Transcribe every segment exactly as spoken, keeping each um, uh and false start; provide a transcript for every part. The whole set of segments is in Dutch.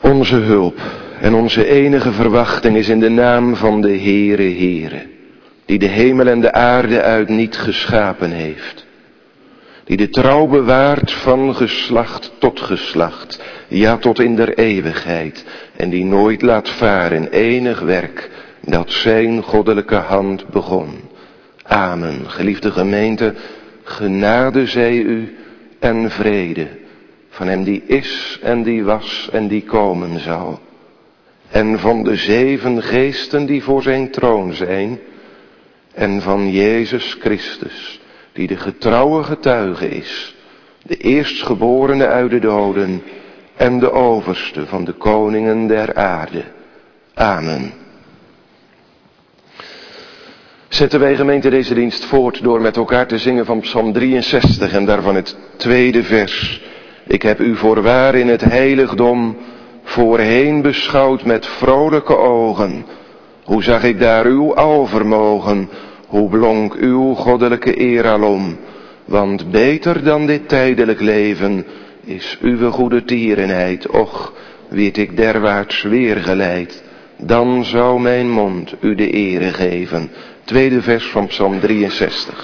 Onze hulp en onze enige verwachting is in de naam van de Heere Heere, die de hemel en de aarde uit niet geschapen heeft, die de trouw bewaart van geslacht tot geslacht, ja tot in der eeuwigheid, en die nooit laat varen enig werk dat zijn goddelijke hand begon. Amen. Geliefde gemeente, genade zij u en vrede van hem die is en die was en die komen zal, en van de zeven geesten die voor zijn troon zijn, en van Jezus Christus, die de getrouwe getuige is, de eerstgeborene uit de doden en de overste van de koningen der aarde. Amen. Zetten wij, gemeente, deze dienst voort door met elkaar te zingen van Psalm drieënzestig en daarvan het tweede vers. Ik heb u voorwaar in het heiligdom voorheen beschouwd met vrolijke ogen. Hoe zag ik daar uw alvermogen, hoe blonk uw goddelijke eer alom. Want beter dan dit tijdelijk leven is uw goede tierenheid. Och, werd ik derwaarts weergeleid, dan zou mijn mond u de ere geven. Tweede vers van Psalm drieënzestig.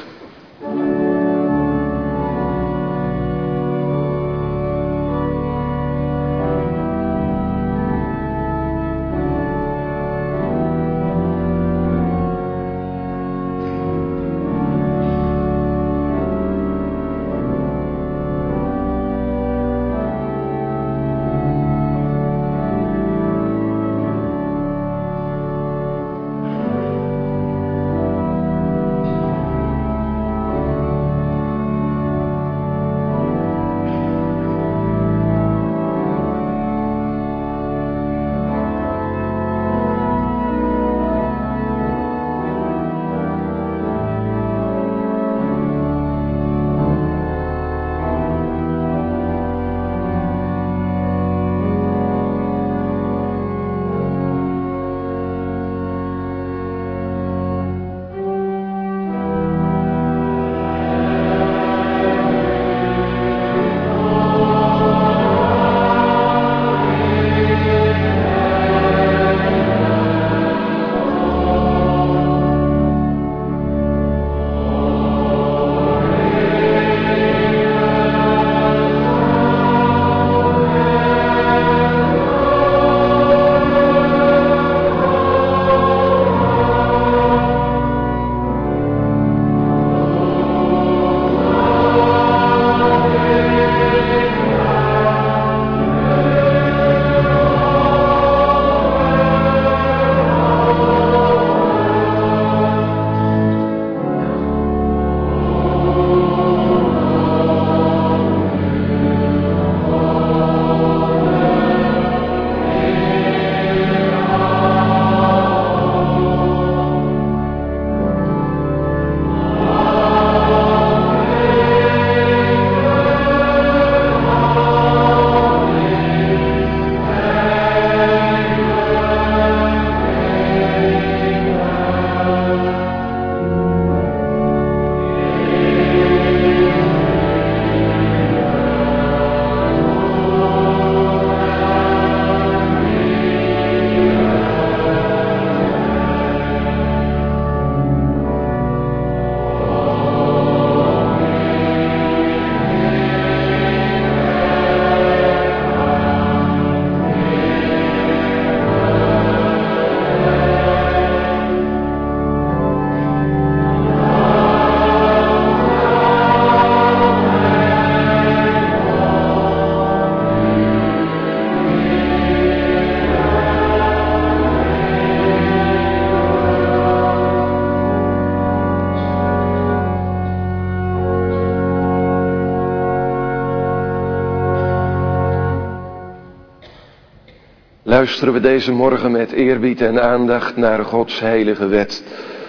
Luisteren we deze morgen met eerbied en aandacht naar Gods heilige wet.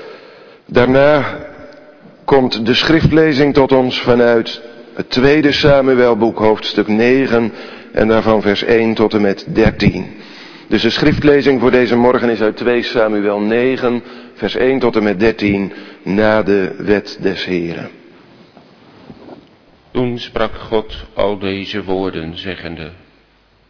Daarna komt de schriftlezing tot ons vanuit het tweede Samuelboek, hoofdstuk negen en daarvan vers één tot en met dertien. Dus de schriftlezing voor deze morgen is uit twee Samuel negen, vers één tot en met dertien, na de wet des Heren. Toen sprak God al deze woorden, zeggende: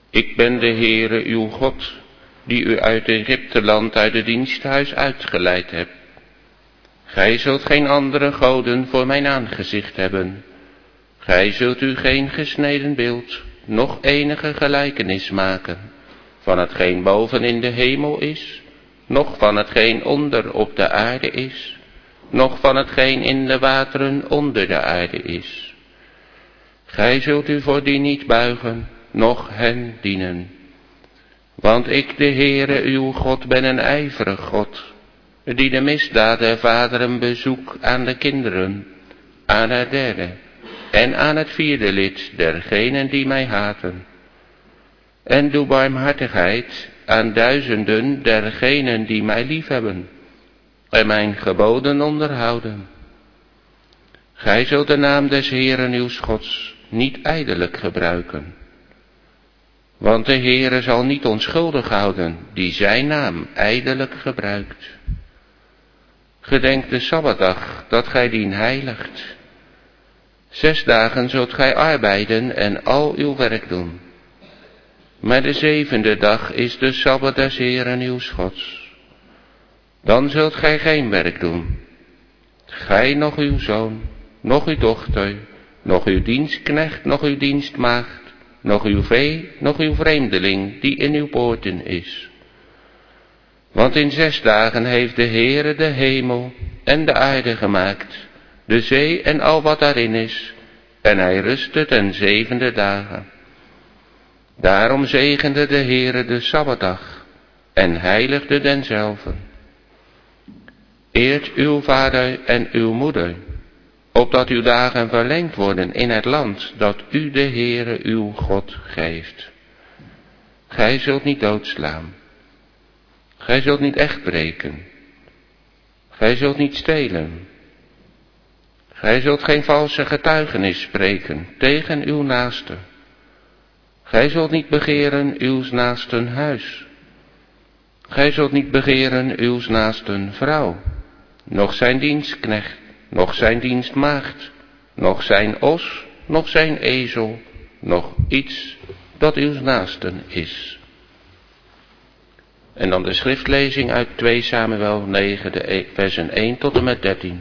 Ik ben de Heere uw God, die u uit Egypteland uit het diensthuis uitgeleid hebt. Gij zult geen andere goden voor mijn aangezicht hebben. Gij zult u geen gesneden beeld, noch enige gelijkenis maken, van hetgeen boven in de hemel is, noch van hetgeen onder op de aarde is, noch van hetgeen in de wateren onder de aarde is. Gij zult u voor die niet buigen, noch hen dienen. Want ik, de Heere uw God, ben een ijverig God, die de misdaad der vaderen bezoek aan de kinderen, aan het derde en aan het vierde lid dergenen die mij haten. En doe barmhartigheid aan duizenden dergenen die mij liefhebben en mijn geboden onderhouden. Gij zult de naam des Heeren uw Gods niet ijdelijk gebruiken. Want de Heere zal niet onschuldig houden die zijn naam ijdelijk gebruikt. Gedenk de Sabbatdag dat gij dien heiligt. Zes dagen zult gij arbeiden en al uw werk doen. Maar de zevende dag is de Sabbat des Heeren uw Gods. Dan zult gij geen werk doen. Gij, nog uw zoon, nog uw dochter, nog uw dienstknecht, nog uw dienstmaagd, nog uw vee, nog uw vreemdeling die in uw poorten is. Want in zes dagen heeft de Heere de hemel en de aarde gemaakt, de zee en al wat daarin is, en hij rustte ten zevende dagen. Daarom zegende de Heere de Sabbatdag en heiligde denzelve. Eert uw vader en uw moeder, opdat uw dagen verlengd worden in het land dat u de Heere uw God geeft. Gij zult niet doodslaan. Gij zult niet echt breken. Gij zult niet stelen. Gij zult geen valse getuigenis spreken tegen uw naaste. Gij zult niet begeren uws naasten huis. Gij zult niet begeren uws naasten vrouw, noch zijn dienstknecht, noch zijn dienstmaagd, noch zijn os, noch zijn ezel, noch iets dat uws naasten is. En dan de schriftlezing uit twee Samuel negen, de versen één tot en met dertien.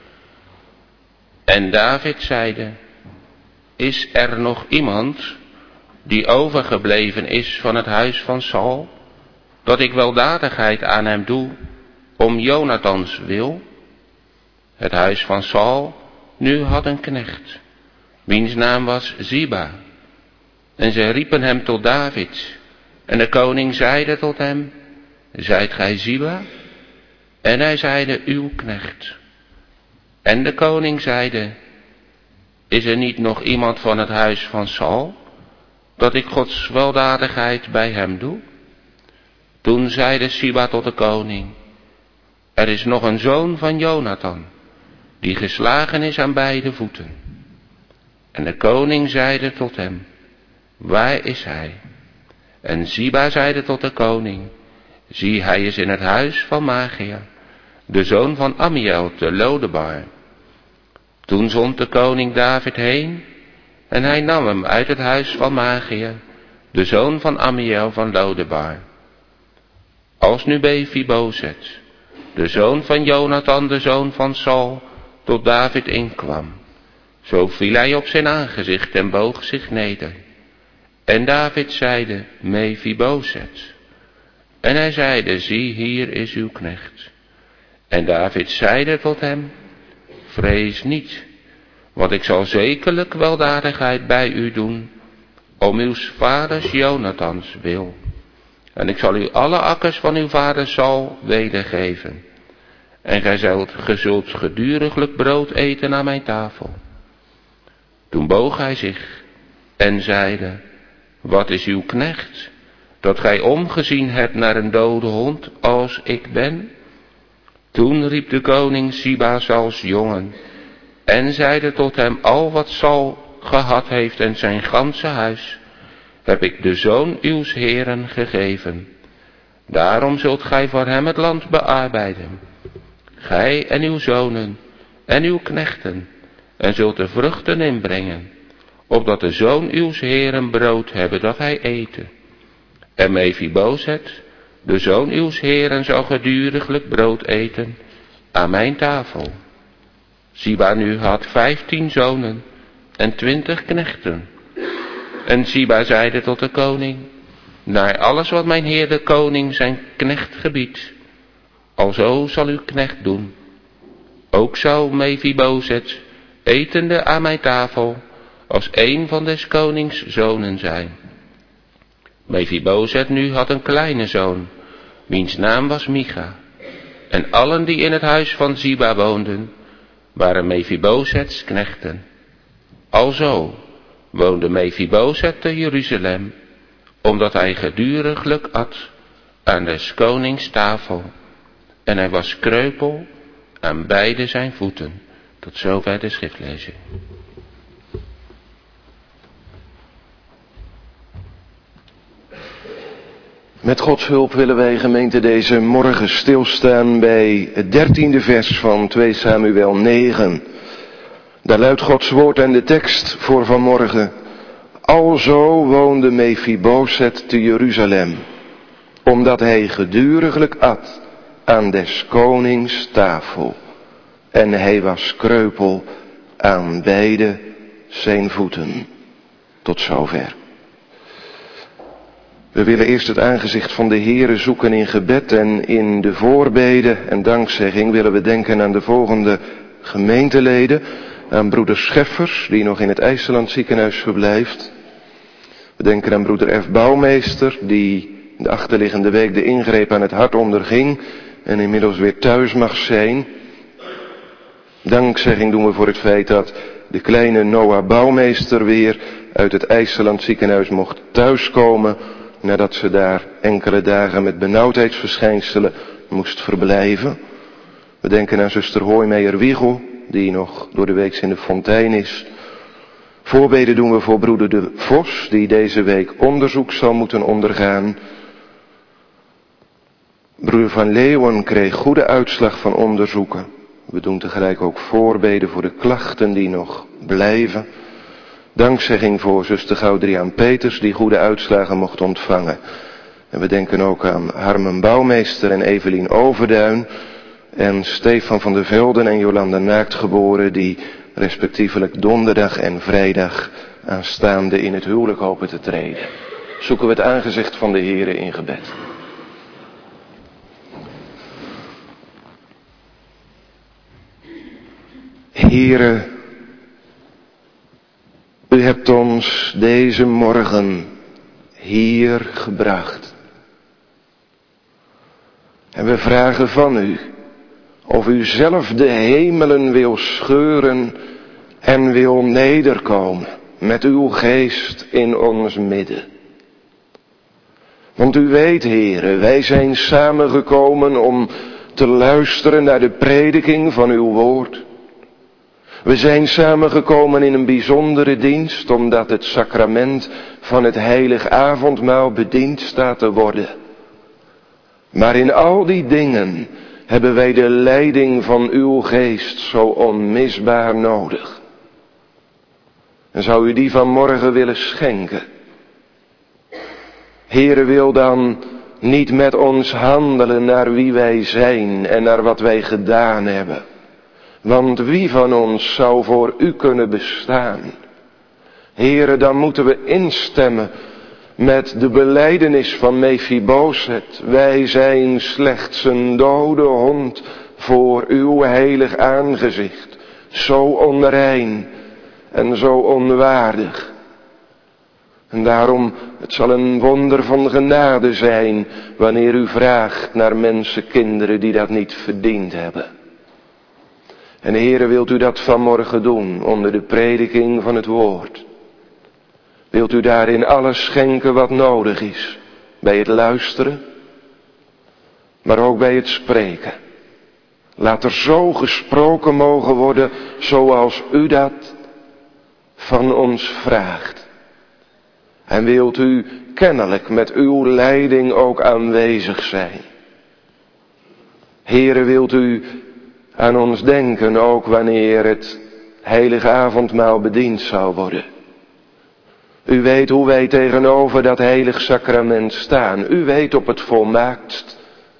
En David zeide, is er nog iemand die overgebleven is van het huis van Saul, dat ik weldadigheid aan hem doe, om Jonathans wil? Het huis van Saul nu had een knecht, wiens naam was Ziba. En zij riepen hem tot David, en de koning zeide tot hem, zijt gij Ziba? En hij zeide, uw knecht. En de koning zeide, is er niet nog iemand van het huis van Saul, dat ik Gods weldadigheid bij hem doe? Toen zeide Ziba tot de koning, er is nog een zoon van Jonathan, die geslagen is aan beide voeten. En de koning zeide tot hem, waar is hij? En Ziba zeide tot de koning, zie, hij is in het huis van Magia, de zoon van Amiel te Lodebar. Toen zond de koning David heen, en hij nam hem uit het huis van Magia, de zoon van Amiel van Lodebar. Als nu Mephibozet, de zoon van Jonathan, de zoon van Saul, tot David inkwam, zo viel hij op zijn aangezicht en boog zich neder. En David zeide, Mephibozet. En hij zeide, zie, hier is uw knecht. En David zeide tot hem, vrees niet, want ik zal zekerlijk weldadigheid bij u doen, om uw vaders Jonathans wil. En ik zal u alle akkers van uw vader Saul wedergeven. En gij zult, gij zult geduriglijk brood eten aan mijn tafel. Toen boog hij zich en zeide, wat is uw knecht, dat gij omgezien hebt naar een dode hond als ik ben? Toen riep de koning Ziba Sauls jongen en zeide tot hem, al wat Saul gehad heeft en zijn ganse huis, heb ik de zoon uws heren gegeven. Daarom zult gij voor hem het land bearbeiden, gij en uw zonen en uw knechten, en zult de vruchten inbrengen, opdat de zoon uws Heeren brood hebben dat hij eten. En Mephibozet, de zoon uws Heeren, zou geduriglijk brood eten aan mijn tafel. Ziba nu had vijftien zonen en twintig knechten. En Ziba zeide tot de koning, naar alles wat mijn heer de koning zijn knecht gebiedt, alzo zal uw knecht doen. Ook zou Mephibozet etende aan mijn tafel als een van des konings zonen zijn. Mephibozet nu had een kleine zoon, wiens naam was Micha. En allen die in het huis van Ziba woonden, waren Mephibozets knechten. Alzo woonde Mephibozet te Jeruzalem, omdat hij geduriglijk at aan des konings tafel. En hij was kreupel aan beide zijn voeten. Tot zover de schriftlezing. Met Gods hulp willen wij, gemeente, deze morgen stilstaan bij het dertiende vers van twee Samuel negen. Daar luidt Gods woord en de tekst voor vanmorgen. Alzo woonde Mephibozet te Jeruzalem, omdat hij geduriglijk at aan des konings tafel. En hij was kreupel aan beide zijn voeten. Tot zover. We willen eerst het aangezicht van de Heere zoeken in gebed en in de voorbede en dankzegging willen we denken aan de volgende gemeenteleden. Aan broeder Scheffers, die nog in het IJsseland ziekenhuis verblijft. We denken aan broeder F. Bouwmeester, die de achterliggende week de ingreep aan het hart onderging en inmiddels weer thuis mag zijn. Dankzegging doen we voor het feit dat de kleine Noah Bouwmeester weer uit het IJsseland ziekenhuis mocht thuiskomen, nadat ze daar enkele dagen met benauwdheidsverschijnselen moest verblijven. We denken aan zuster Hoijmeijer-Wiegel, die nog door de week in de fontein is. Voorbeden doen we voor broeder De Vos, die deze week onderzoek zal moeten ondergaan. Broeder Van Leeuwen kreeg goede uitslag van onderzoeken. We doen tegelijk ook voorbeden voor de klachten die nog blijven. Dankzegging voor zuster Gaudriaan Peters, die goede uitslagen mocht ontvangen. En we denken ook aan Harmen Bouwmeester en Evelien Overduin. En Stefan van der Velden en Jolanda Naaktgeboren, die respectievelijk donderdag en vrijdag aanstaande in het huwelijk hopen te treden. Zoeken we het aangezicht van de Heere in gebed. Heere, u hebt ons deze morgen hier gebracht. En we vragen van u of u zelf de hemelen wil scheuren en wil nederkomen met uw geest in ons midden. Want u weet, Heere, wij zijn samengekomen om te luisteren naar de prediking van uw woord. We zijn samengekomen in een bijzondere dienst, omdat het sacrament van het heilig avondmaal bediend staat te worden. Maar in al die dingen hebben wij de leiding van uw geest zo onmisbaar nodig. En zou u die vanmorgen willen schenken? Heere, wil dan niet met ons handelen naar wie wij zijn en naar wat wij gedaan hebben. Want wie van ons zou voor u kunnen bestaan? Heere, dan moeten we instemmen met de belijdenis van Mephibozet. Wij zijn slechts een dode hond voor uw heilig aangezicht. Zo onrein en zo onwaardig. En daarom, het zal een wonder van genade zijn wanneer u vraagt naar mensenkinderen die dat niet verdiend hebben. En Heere, wilt u dat vanmorgen doen onder de prediking van het woord? Wilt u daarin alles schenken wat nodig is? Bij het luisteren, maar ook bij het spreken. Laat er zo gesproken mogen worden zoals u dat van ons vraagt. En wilt u kennelijk met uw leiding ook aanwezig zijn. Heere, wilt u aan ons denken ook wanneer het heilige avondmaal bediend zal worden. U weet hoe wij tegenover dat heilig sacrament staan. U weet op het volmaaktst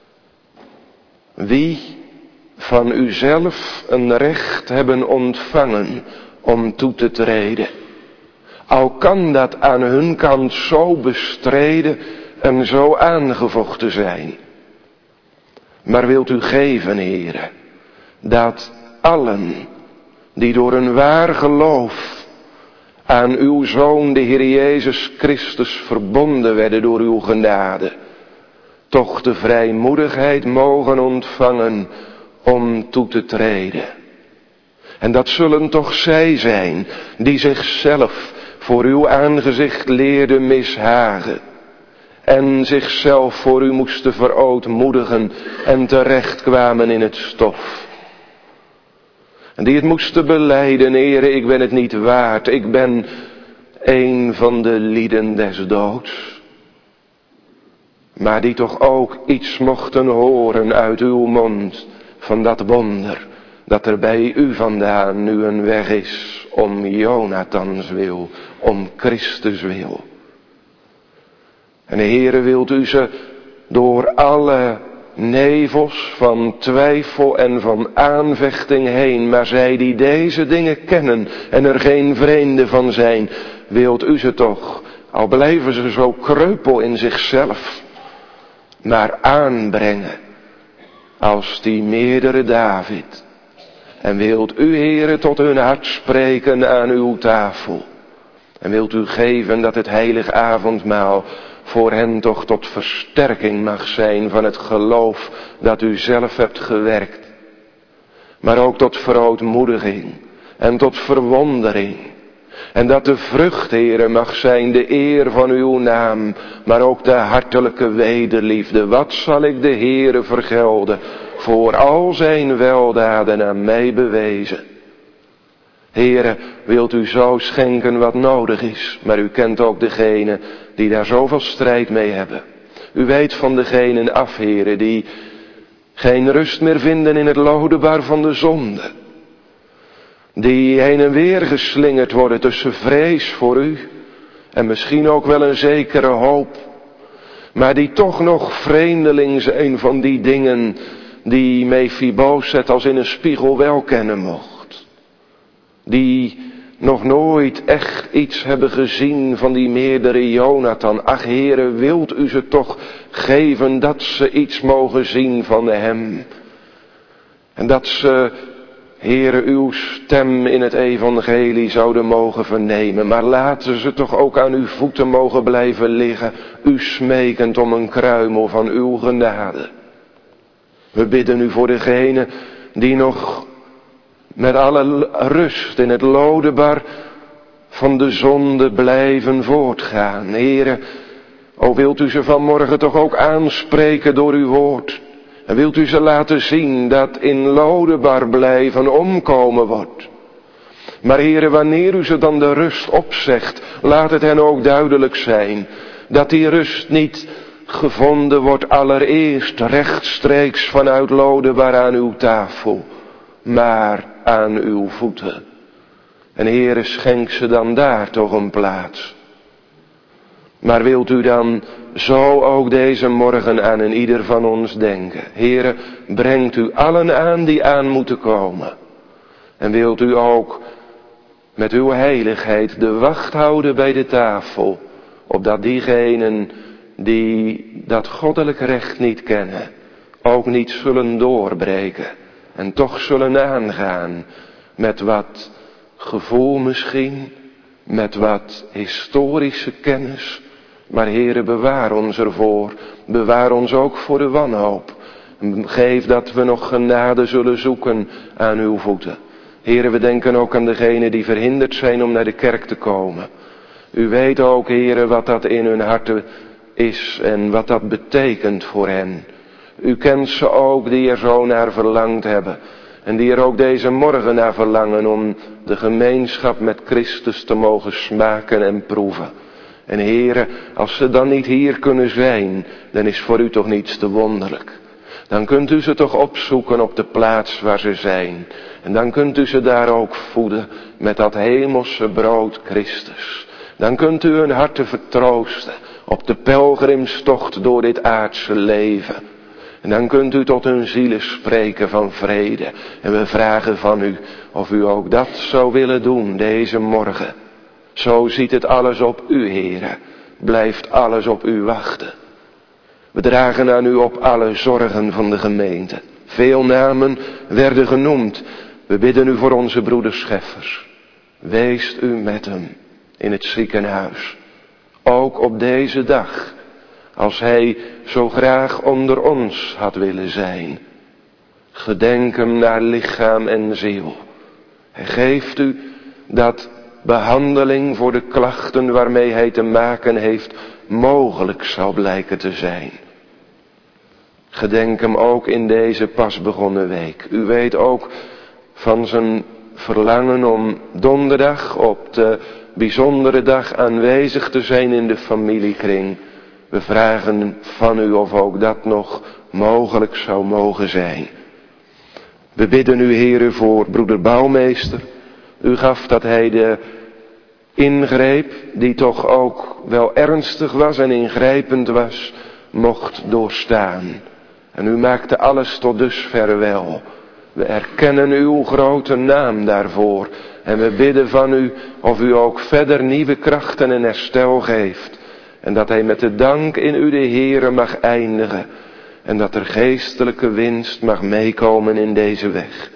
wie van uzelf een recht hebben ontvangen om toe te treden. Al kan dat aan hun kant zo bestreden en zo aangevochten zijn. Maar wilt u geven, Heere, dat allen die door een waar geloof aan uw Zoon, de Heer Jezus Christus, verbonden werden door uw genade, toch de vrijmoedigheid mogen ontvangen om toe te treden. En dat zullen toch zij zijn die zichzelf voor uw aangezicht leerden mishagen en zichzelf voor u moesten verootmoedigen en terechtkwamen in het stof. En die het moesten belijden, Heere, ik ben het niet waard, ik ben een van de lieden des doods. Maar die toch ook iets mochten horen uit uw mond van dat wonder, dat er bij u vandaan nu een weg is om Jonathans wil, om Christus wil. En Heere, wilt u ze door alle nevels van twijfel en van aanvechting heen, maar zij die deze dingen kennen en er geen vreemde van zijn, wilt u ze toch, al blijven ze zo kreupel in zichzelf, maar aanbrengen als die meerdere David. En wilt u, Heere, tot hun hart spreken aan uw tafel. En wilt u geven dat het heilig avondmaal voor hen toch tot versterking mag zijn van het geloof dat u zelf hebt gewerkt. Maar ook tot verootmoediging en tot verwondering. En dat de vrucht, Heere, mag zijn de eer van uw naam, maar ook de hartelijke wederliefde. Wat zal ik de Heere vergelden voor al zijn weldaden aan mij bewezen? Heere, wilt u zo schenken wat nodig is, maar u kent ook degene die daar zoveel strijd mee hebben. U weet van degenen af, Heere, die geen rust meer vinden in het lodebar van de zonde. Die heen en weer geslingerd worden tussen vrees voor u en misschien ook wel een zekere hoop. Maar die toch nog vreemdeling zijn van die dingen die Mephibozet als in een spiegel wel kennen mocht. Die nog nooit echt iets hebben gezien van die meerdere Jonathan. Ach, Heere, wilt u ze toch geven dat ze iets mogen zien van hem. En dat ze, Heere, uw stem in het evangelie zouden mogen vernemen. Maar laten ze toch ook aan uw voeten mogen blijven liggen, u smekend om een kruimel van uw genade. We bidden u voor degene die nog met alle rust in het lodebar van de zonde blijven voortgaan. Heere, o wilt u ze vanmorgen toch ook aanspreken door uw woord. En wilt u ze laten zien dat in lodebar blijven omkomen wordt. Maar Heere, wanneer u ze dan de rust opzegt, laat het hen ook duidelijk zijn dat die rust niet gevonden wordt allereerst rechtstreeks vanuit lodebar aan uw tafel, maar aan uw voeten. En Heere, schenk ze dan daar toch een plaats. Maar wilt u dan zo ook deze morgen aan een ieder van ons denken. Heere, brengt u allen aan die aan moeten komen. En wilt u ook met uw heiligheid de wacht houden bij de tafel, opdat diegenen die dat goddelijk recht niet kennen, ook niet zullen doorbreken en toch zullen aangaan met wat gevoel misschien, met wat historische kennis. Maar Heere, bewaar ons ervoor, bewaar ons ook voor de wanhoop. Geef dat we nog genade zullen zoeken aan uw voeten. Heere, we denken ook aan degenen die verhinderd zijn om naar de kerk te komen. U weet ook, Heere, wat dat in hun harten is en wat dat betekent voor hen. U kent ze ook die er zo naar verlangd hebben. En die er ook deze morgen naar verlangen om de gemeenschap met Christus te mogen smaken en proeven. En Heere, als ze dan niet hier kunnen zijn, dan is voor u toch niets te wonderlijk. Dan kunt u ze toch opzoeken op de plaats waar ze zijn. En dan kunt u ze daar ook voeden met dat hemelse brood Christus. Dan kunt u hun harten vertroosten op de pelgrimstocht door dit aardse leven. En dan kunt u tot hun zielen spreken van vrede. En we vragen van u of u ook dat zou willen doen deze morgen. Zo ziet het alles op u, Heere. Blijft alles op u wachten. We dragen aan u op alle zorgen van de gemeente. Veel namen werden genoemd. We bidden u voor onze broeder Scheffers. Weest u met hem in het ziekenhuis. Ook op deze dag. Als hij zo graag onder ons had willen zijn. Gedenk hem naar lichaam en ziel. En geeft u dat behandeling voor de klachten waarmee hij te maken heeft mogelijk zal blijken te zijn. Gedenk hem ook in deze pas begonnen week. U weet ook van zijn verlangen om donderdag op de bijzondere dag aanwezig te zijn in de familiekring. We vragen van u of ook dat nog mogelijk zou mogen zijn. We bidden u, Heere, voor broeder Bouwmeester. U gaf dat hij de ingreep, die toch ook wel ernstig was en ingrijpend was, mocht doorstaan. En u maakte alles tot dusver wel. We erkennen uw grote naam daarvoor. En we bidden van u of u ook verder nieuwe krachten en herstel geeft. En dat hij met de dank in u de Heere mag eindigen. En dat er geestelijke winst mag meekomen in deze weg.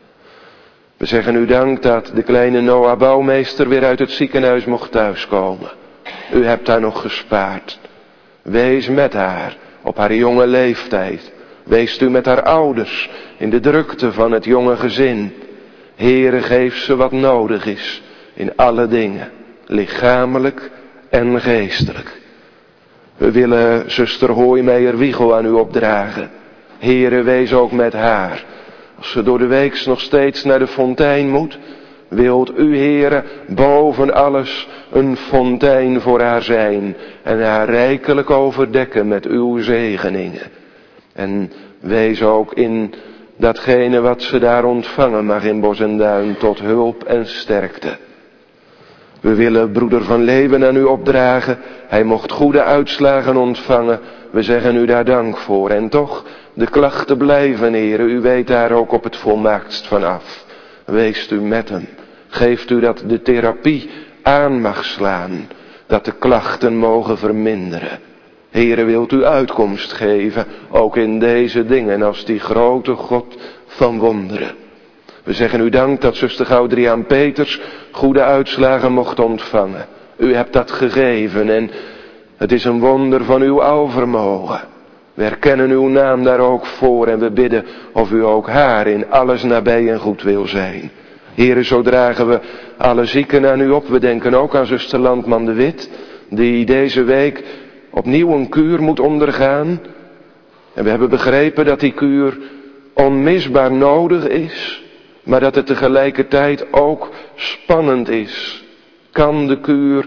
We zeggen u dank dat de kleine Noah Bouwmeester weer uit het ziekenhuis mocht thuiskomen. U hebt haar nog gespaard. Wees met haar op haar jonge leeftijd. Wees u met haar ouders in de drukte van het jonge gezin. Heere, geef ze wat nodig is in alle dingen, lichamelijk en geestelijk. We willen zuster Hooimeijer-Wiegel aan u opdragen. Heere, wees ook met haar. Als ze door de weeks nog steeds naar de fontein moet, wilt u, Heere, boven alles een fontein voor haar zijn en haar rijkelijk overdekken met uw zegeningen. En wees ook in datgene wat ze daar ontvangen mag in Bos en Duin tot hulp en sterkte. We willen broeder Van Leeuwen aan u opdragen. Hij mocht goede uitslagen ontvangen. We zeggen u daar dank voor. En toch, de klachten blijven, Heere. U weet daar ook op het volmaaktst van af. Weest u met hem. Geeft u dat de therapie aan mag slaan. Dat de klachten mogen verminderen. Heere, wilt u uitkomst geven, ook in deze dingen, als die grote God van wonderen. We zeggen u dank dat zuster Gaudriaan Peters goede uitslagen mocht ontvangen. U hebt dat gegeven en het is een wonder van uw alvermogen. We herkennen uw naam daar ook voor en we bidden of u ook haar in alles nabij en goed wil zijn. Heere, zo dragen we alle zieken aan u op. We denken ook aan zuster Landman de Wit, die deze week opnieuw een kuur moet ondergaan. En we hebben begrepen dat die kuur onmisbaar nodig is, maar dat het tegelijkertijd ook spannend is. Kan de kuur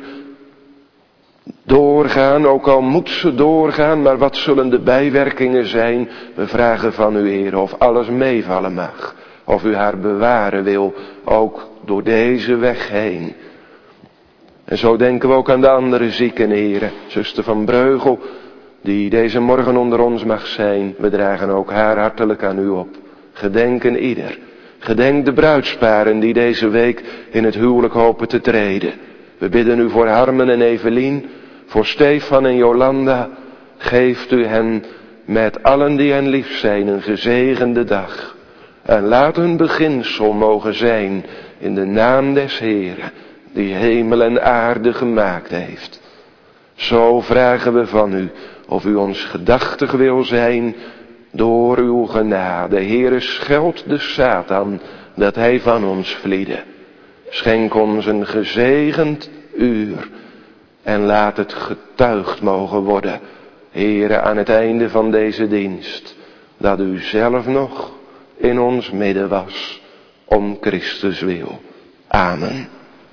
doorgaan, ook al moet ze doorgaan, maar wat zullen de bijwerkingen zijn? We vragen van u, Heer, of alles meevallen mag. Of u haar bewaren wil, ook door deze weg heen. En zo denken we ook aan de andere zieken, Heere. Zuster van Breugel, die deze morgen onder ons mag zijn. We dragen ook haar hartelijk aan u op. Gedenken ieder. Gedenk de bruidsparen die deze week in het huwelijk hopen te treden. We bidden u voor Harmen en Evelien, voor Stefan en Jolanda. Geeft u hen met allen die hen lief zijn een gezegende dag. En laat hun beginsel mogen zijn in de naam des Heeren, die hemel en aarde gemaakt heeft. Zo vragen we van u of u ons gedachtig wil zijn door uw genade. Heere, scheld de Satan dat hij van ons vliede. Schenk ons een gezegend uur en laat het getuigd mogen worden, Heere, aan het einde van deze dienst, dat u zelf nog in ons midden was, om Christus wil. Amen.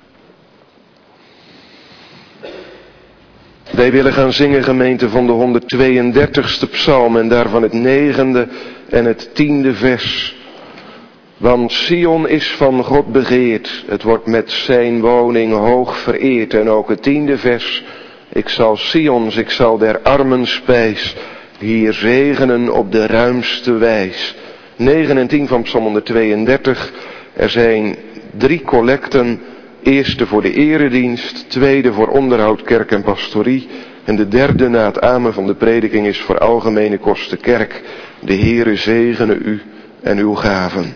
Wij willen gaan zingen, gemeente, van de honderdtweeëndertigste psalm en daarvan het negende en het tiende vers. Want Sion is van God begeerd, het wordt met zijn woning hoog vereerd. En ook het tiende vers, ik zal Sions, ik zal der armen spijs, hier zegenen op de ruimste wijs. negen en tien van Psalm honderdtweeëndertig, er zijn drie collecten, eerste voor de eredienst, tweede voor onderhoud, kerk en pastorie, en de derde na het amen van de prediking is voor algemene kosten kerk. De Heere zegene u en uw gaven.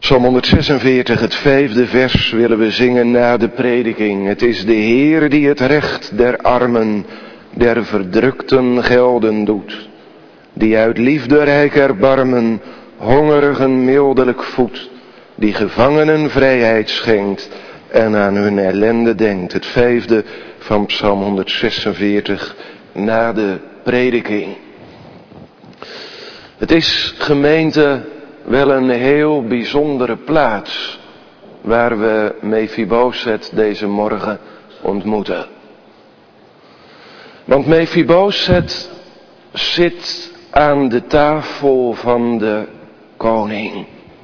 Psalm honderdzesenveertig, het vijfde vers, willen we zingen na de prediking. Het is de Heer die het recht der armen, der verdrukten gelden doet. Die uit liefderijk erbarmen, hongerigen mildelijk voedt. Die gevangenen vrijheid schenkt en aan hun ellende denkt. Het vijfde van Psalm honderdzesenveertig na de prediking. Het is, gemeente, wel een heel bijzondere plaats waar we Mephiboset deze morgen ontmoeten. Want Mephiboset zit aan de tafel van de koning.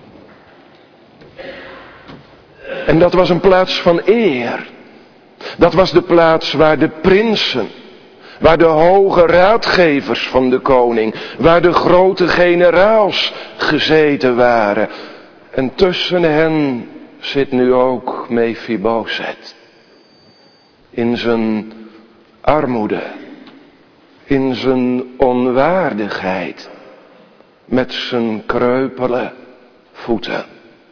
En dat was een plaats van eer. Dat was de plaats waar de prinsen, waar de hoge raadgevers van de koning, waar de grote generaals gezeten waren. En tussen hen zit nu ook Mephiboset. In zijn armoede, in zijn onwaardigheid, met zijn kreupele voeten.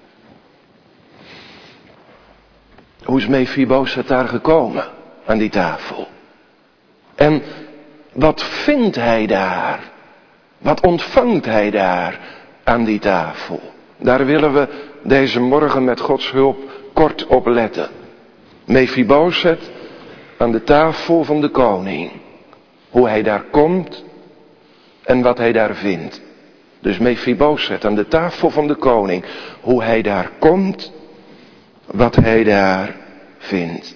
Hoe is Mephiboset daar gekomen aan die tafel? En wat vindt hij daar? Wat ontvangt hij daar aan die tafel? Daar willen we deze morgen met Gods hulp kort op letten. Mephiboset aan de tafel van de koning. Hoe hij daar komt en wat hij daar vindt. Dus Mephiboset aan de tafel van de koning. Hoe hij daar komt, wat hij daar vindt.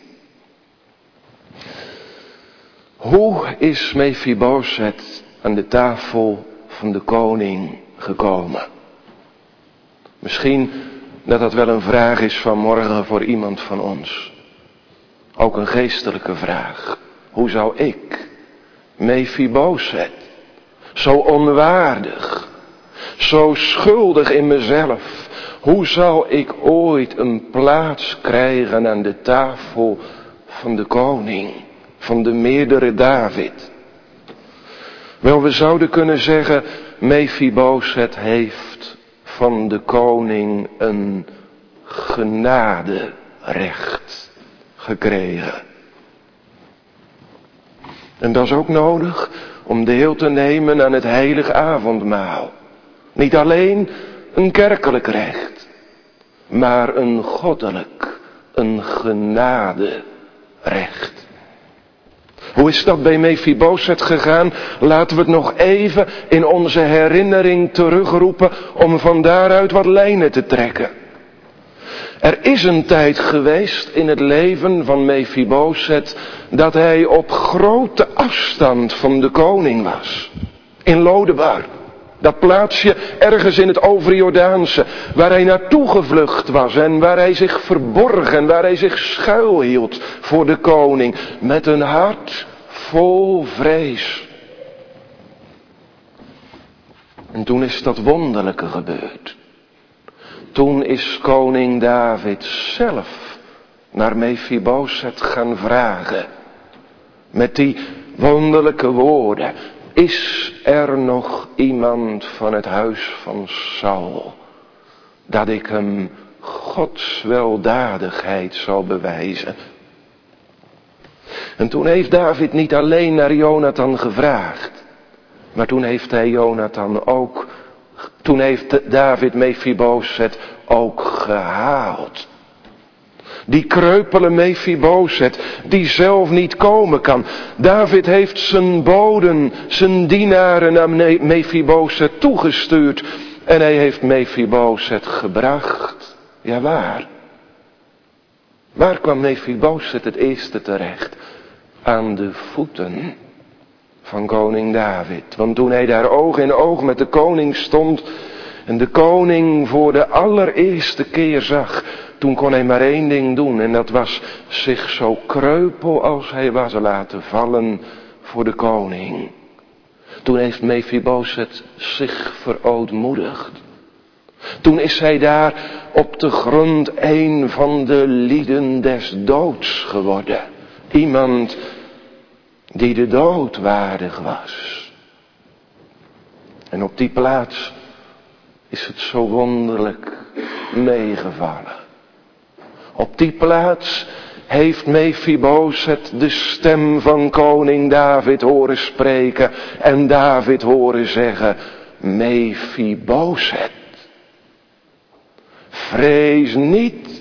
Hoe is Mephiboset aan de tafel van de koning gekomen? Misschien dat dat wel een vraag is van morgen voor iemand van ons. Ook een geestelijke vraag. Hoe zou ik, Mephiboset, zo onwaardig, zo schuldig in mezelf, hoe zou ik ooit een plaats krijgen aan de tafel van de koning, van de meerdere David? Wel, we zouden kunnen zeggen, Mephiboset heeft van de koning een genaderecht gekregen. En dat is ook nodig om deel te nemen aan het heilige avondmaal. Niet alleen een kerkelijk recht, maar een goddelijk, een genaderecht. Hoe is dat bij Mephiboset gegaan? Laten we het nog even in onze herinnering terugroepen om van daaruit wat lijnen te trekken. Er is een tijd geweest in het leven van Mephiboset dat hij op grote afstand van de koning was. In Lodebar. Dat plaatsje ergens in het Overjordaanse, waar hij naartoe gevlucht was en waar hij zich verborg en waar hij zich schuilhield voor de koning met een hart vol vrees. En toen is dat wonderlijke gebeurd. Toen is koning David zelf naar Mephiboset gaan vragen. Met die wonderlijke woorden. Is er nog iemand van het huis van Saul, dat ik hem Gods weldadigheid zal bewijzen? En toen heeft David niet alleen naar Jonathan gevraagd, maar toen heeft hij Jonathan ook, toen heeft David Mephiboset ook gehaald. Die kreupele Mephiboset, die zelf niet komen kan. David heeft zijn boden, zijn dienaren naar Mephiboset toegestuurd. En hij heeft Mephiboset gebracht. Ja, waar? Waar kwam Mephiboset het eerste terecht? Aan de voeten van koning David. Want toen hij daar oog in oog met de koning stond en de koning voor de allereerste keer zag, toen kon hij maar één ding doen en dat was zich zo kreupel als hij was laten vallen voor de koning. Toen heeft Mephiboset zich verootmoedigd. Toen is hij daar op de grond een van de lieden des doods geworden. Iemand die de dood waardig was. En op die plaats is het zo wonderlijk meegevallen. Op die plaats heeft Mephibozet de stem van koning David horen spreken en David horen zeggen: Mephibozet, vrees niet,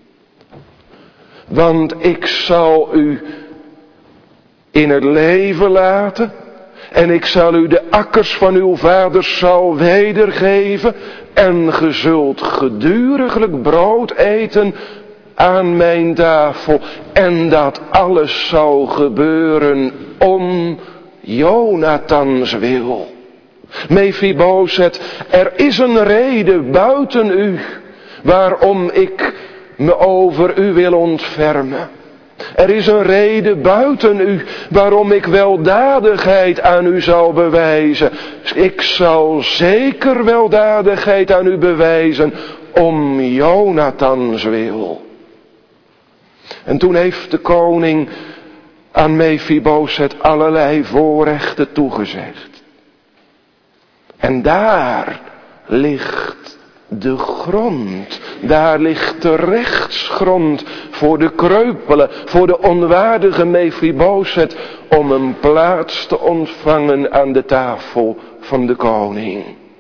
want ik zal u in het leven laten en ik zal u de akkers van uw vaders zal wedergeven en ge zult geduriglijk brood eten aan mijn tafel. En dat alles zal gebeuren om Jonathans wil. Mephibozet, er is een reden buiten u waarom ik me over u wil ontfermen. Er is een reden buiten u waarom ik weldadigheid aan u zal bewijzen. Ik zal zeker weldadigheid aan u bewijzen om Jonathans wil. En toen heeft de koning aan Mephibozet allerlei voorrechten toegezegd. En daar ligt de grond, daar ligt de rechtsgrond voor de kreupele, voor de onwaardige Mephibozet om een plaats te ontvangen aan de tafel van de koning.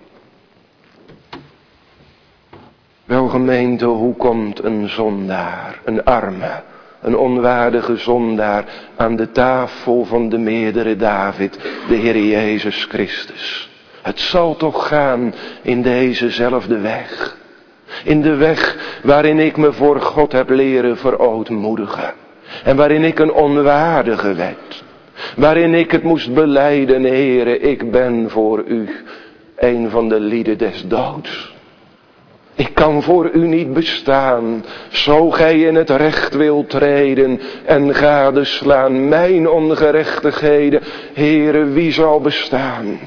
Wel gemeente, hoe komt een zondaar, een arme, een onwaardige zondaar aan de tafel van de meerdere David, de Heer Jezus Christus? Het zal toch gaan in dezezelfde weg. In de weg waarin ik me voor God heb leren verootmoedigen. En waarin ik een onwaardige werd. Waarin ik het moest belijden, Heere, ik ben voor u een van de lieden des doods. Ik kan voor u niet bestaan, zo gij in het recht wilt treden en gadeslaan mijn ongerechtigheden. Heere, wie zal bestaan?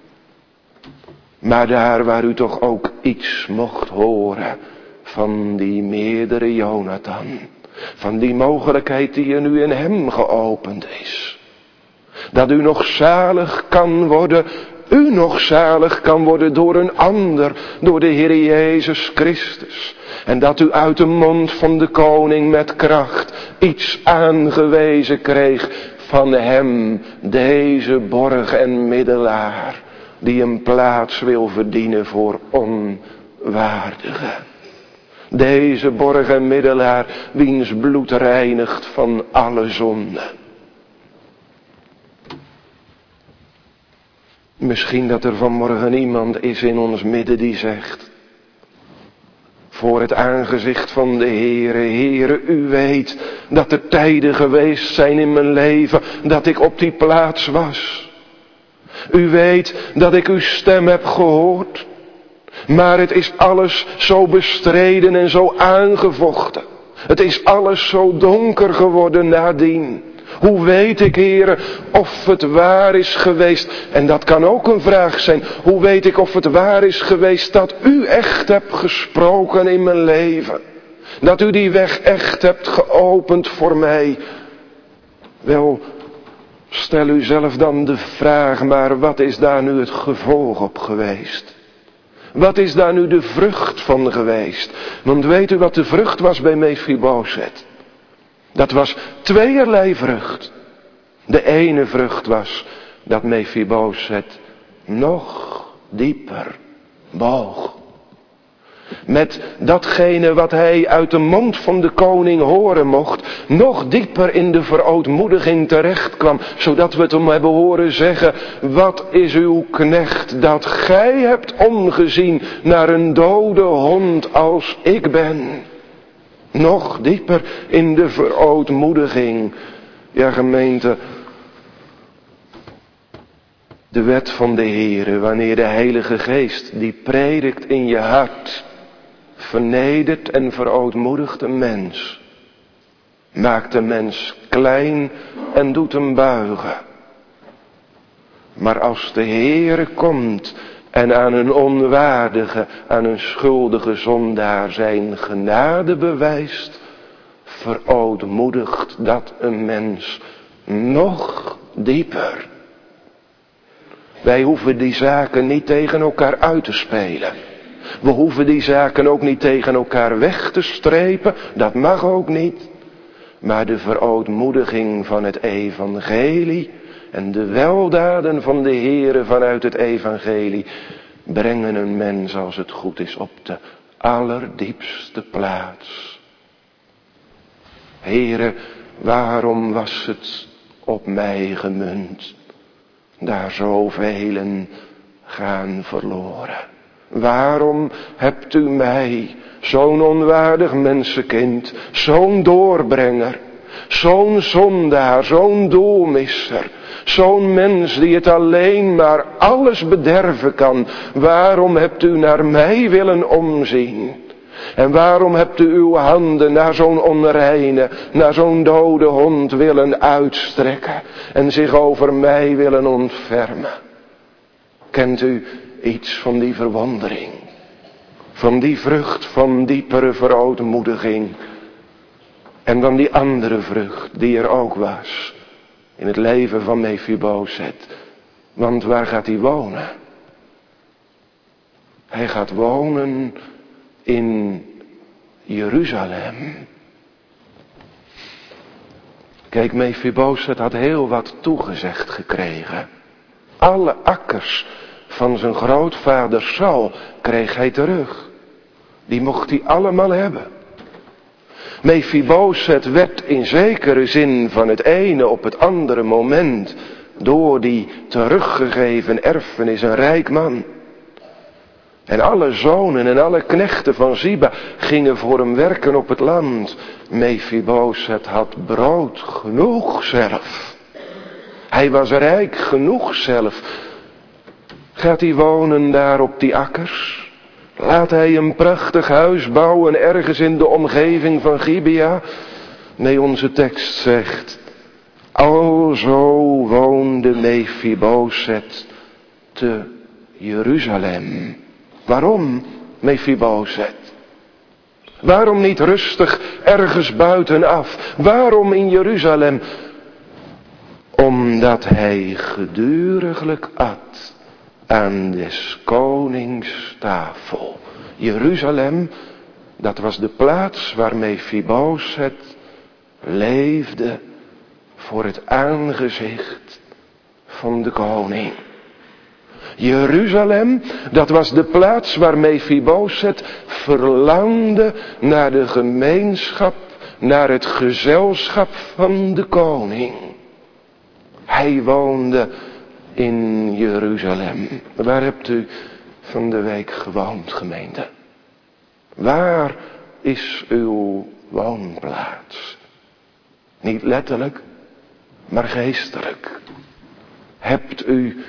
Maar daar waar u toch ook iets mocht horen van die meerdere Jonathan, van die mogelijkheid die er nu in hem geopend is. Dat u nog zalig kan worden, u nog zalig kan worden door een ander, door de Heer Jezus Christus. En dat u uit de mond van de koning met kracht iets aangewezen kreeg van hem, deze borg en middelaar, die een plaats wil verdienen voor onwaardigen. Deze borg en middelaar, wiens bloed reinigt van alle zonde. Misschien dat er vanmorgen iemand is in ons midden die zegt, voor het aangezicht van de Heere, Heere, u weet dat er tijden geweest zijn in mijn leven dat ik op die plaats was. U weet dat ik uw stem heb gehoord, maar het is alles zo bestreden en zo aangevochten. Het is alles zo donker geworden nadien. Hoe weet ik, Heere, of het waar is geweest? En dat kan ook een vraag zijn. Hoe weet ik of het waar is geweest dat u echt hebt gesproken in mijn leven? Dat u die weg echt hebt geopend voor mij? Wel, stel u zelf dan de vraag, maar wat is daar nu het gevolg op geweest? Wat is daar nu de vrucht van geweest? Want weet u wat de vrucht was bij Mephibozet? Dat was tweeërlei vrucht. De ene vrucht was dat Mephibozet nog dieper boog. Met datgene wat hij uit de mond van de koning horen mocht, nog dieper in de verootmoediging terecht kwam, zodat we het hem hebben horen zeggen, wat is uw knecht dat gij hebt omgezien naar een dode hond als ik ben. Nog dieper in de verootmoediging. Ja, gemeente, de wet van de Heere, wanneer de Heilige Geest die predikt in je hart, vernedert en verootmoedigt een mens, maakt de mens klein en doet hem buigen. Maar als de Heere komt en aan een onwaardige, aan een schuldige zondaar zijn genade bewijst, verootmoedigt dat een mens nog dieper. Wij hoeven die zaken niet tegen elkaar uit te spelen. We hoeven die zaken ook niet tegen elkaar weg te strepen, dat mag ook niet. Maar de verootmoediging van het evangelie en de weldaden van de Heere vanuit het evangelie brengen een mens, als het goed is, op de allerdiepste plaats. Heere, waarom was het op mij gemunt, daar zovelen gaan verloren? Waarom hebt u mij, zo'n onwaardig mensenkind, zo'n doorbrenger, zo'n zondaar, zo'n doelmisser, zo'n mens die het alleen maar alles bederven kan, waarom hebt u naar mij willen omzien? En waarom hebt u uw handen naar zo'n onreine, naar zo'n dode hond willen uitstrekken en zich over mij willen ontfermen? Kent u iets van die verwondering, van die vrucht van diepere verootmoediging en dan die andere vrucht die er ook was in het leven van Mephibosheth? Want waar gaat hij wonen? Hij gaat wonen in Jeruzalem. Kijk, Mephibosheth had heel wat toegezegd gekregen. Alle akkers van zijn grootvader Saul kreeg hij terug. Die mocht hij allemaal hebben. Mephibosheth werd in zekere zin van het ene op het andere moment door die teruggegeven erfenis een rijk man. En alle zonen en alle knechten van Ziba gingen voor hem werken op het land. Mephibosheth had brood genoeg zelf. Hij was rijk genoeg zelf. Gaat hij wonen daar op die akkers? Laat hij een prachtig huis bouwen ergens in de omgeving van Gibea? Nee, onze tekst zegt: alzo woonde Mephibosheth te Jeruzalem. Waarom Mephibosheth? Waarom niet rustig ergens buitenaf? Waarom in Jeruzalem? Omdat hij geduriglijk at aan des konings tafel. Jeruzalem, dat was de plaats waar Mephibosheth leefde voor het aangezicht van de koning. Jeruzalem, dat was de plaats waar Mephibosheth verlangde naar de gemeenschap, naar het gezelschap van de koning. Hij woonde in Jeruzalem. Waar hebt u van de week gewoond, gemeente? Waar is uw woonplaats? Niet letterlijk, maar geestelijk. Hebt u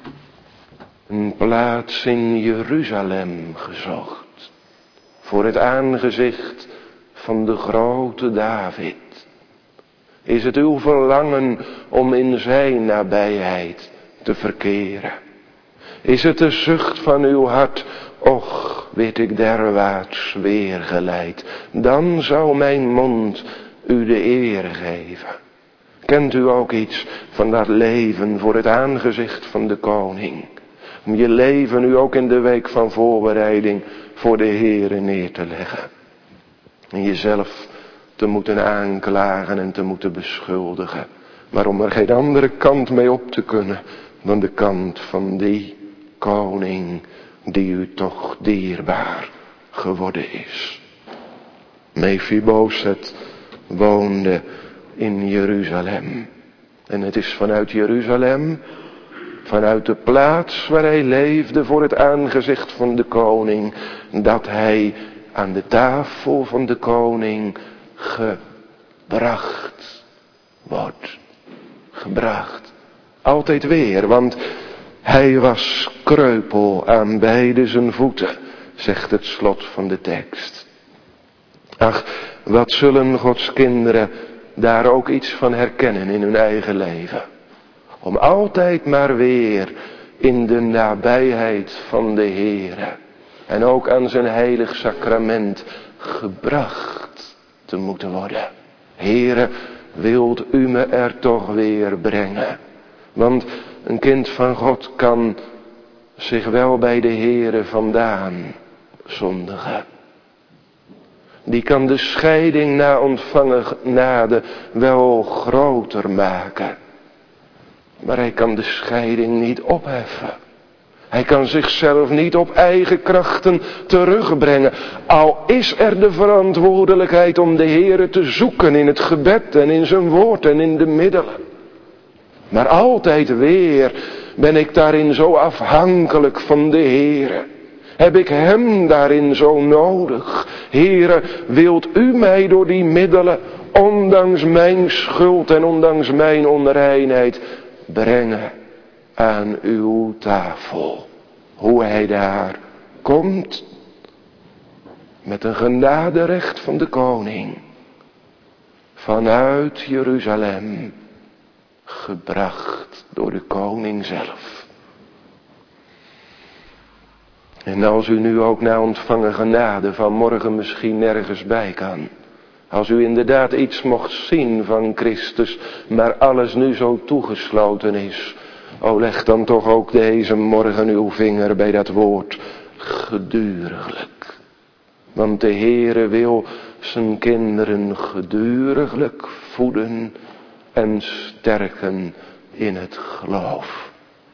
een plaats in Jeruzalem gezocht, voor het aangezicht van de grote David? Is het uw verlangen om in zijn nabijheid te verkeren? Is het de zucht van uw hart, och, werd ik derwaarts weergeleid, dan zou mijn mond u de eer geven. Kent u ook iets van dat leven voor het aangezicht van de koning? Om je leven nu ook in de week van voorbereiding voor de Heere neer te leggen. En jezelf te moeten aanklagen en te moeten beschuldigen. Maar om er geen andere kant mee op te kunnen dan de kant van die koning die u toch dierbaar geworden is. Mephibosheth woonde in Jeruzalem. En het is vanuit Jeruzalem, vanuit de plaats waar hij leefde voor het aangezicht van de koning, dat hij aan de tafel van de koning gebracht wordt. Gebracht. Altijd weer, want hij was kreupel aan beide zijn voeten, zegt het slot van de tekst. Ach, wat zullen Gods kinderen daar ook iets van herkennen in hun eigen leven. Om altijd maar weer in de nabijheid van de Heere en ook aan zijn heilig sacrament gebracht te moeten worden. Heere, wilt u me er toch weer brengen? Want een kind van God kan zich wel bij de Heere vandaan zondige. Die kan de scheiding na ontvangen genade wel groter maken. Maar hij kan de scheiding niet opheffen. Hij kan zichzelf niet op eigen krachten terugbrengen. Al is er de verantwoordelijkheid om de Heere te zoeken in het gebed en in zijn woord en in de middelen. Maar altijd weer ben ik daarin zo afhankelijk van de Heere. Heb ik hem daarin zo nodig. Heere, wilt u mij door die middelen, ondanks mijn schuld en ondanks mijn onreinheid, brengen aan uw tafel. Hoe hij daar komt, met een genaderecht van de koning, vanuit Jeruzalem, gebracht door de koning zelf. En als u nu ook na ontvangen genade vanmorgen misschien nergens bij kan. Als u inderdaad iets mocht zien van Christus, maar alles nu zo toegesloten is. O, leg dan toch ook deze morgen uw vinger bij dat woord geduriglijk. Want de Heere wil zijn kinderen geduriglijk voeden en sterken in het geloof.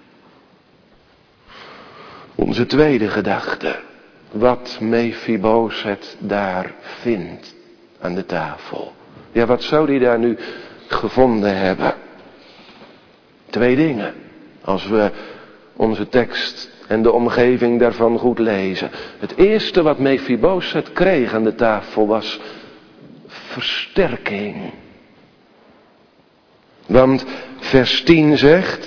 Onze tweede gedachte, wat Mephibosheth daar vindt aan de tafel. Ja, wat zou hij daar nu gevonden hebben? Twee dingen, als we onze tekst en de omgeving daarvan goed lezen. Het eerste wat Mephibosheth kreeg aan de tafel was versterking. Want vers tien zegt: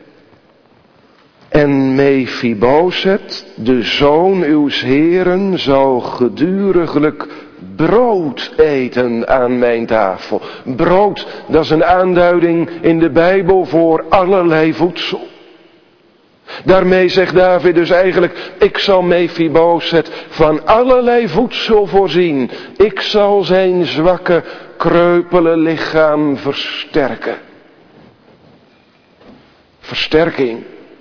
en Mephibosheth, de zoon uws Heeren, zal geduriglijk brood eten aan mijn tafel. Brood, dat is een aanduiding in de Bijbel voor allerlei voedsel. Daarmee zegt David dus eigenlijk: ik zal Mephibosheth van allerlei voedsel voorzien. Ik zal zijn zwakke, kreupele lichaam versterken. Versterking.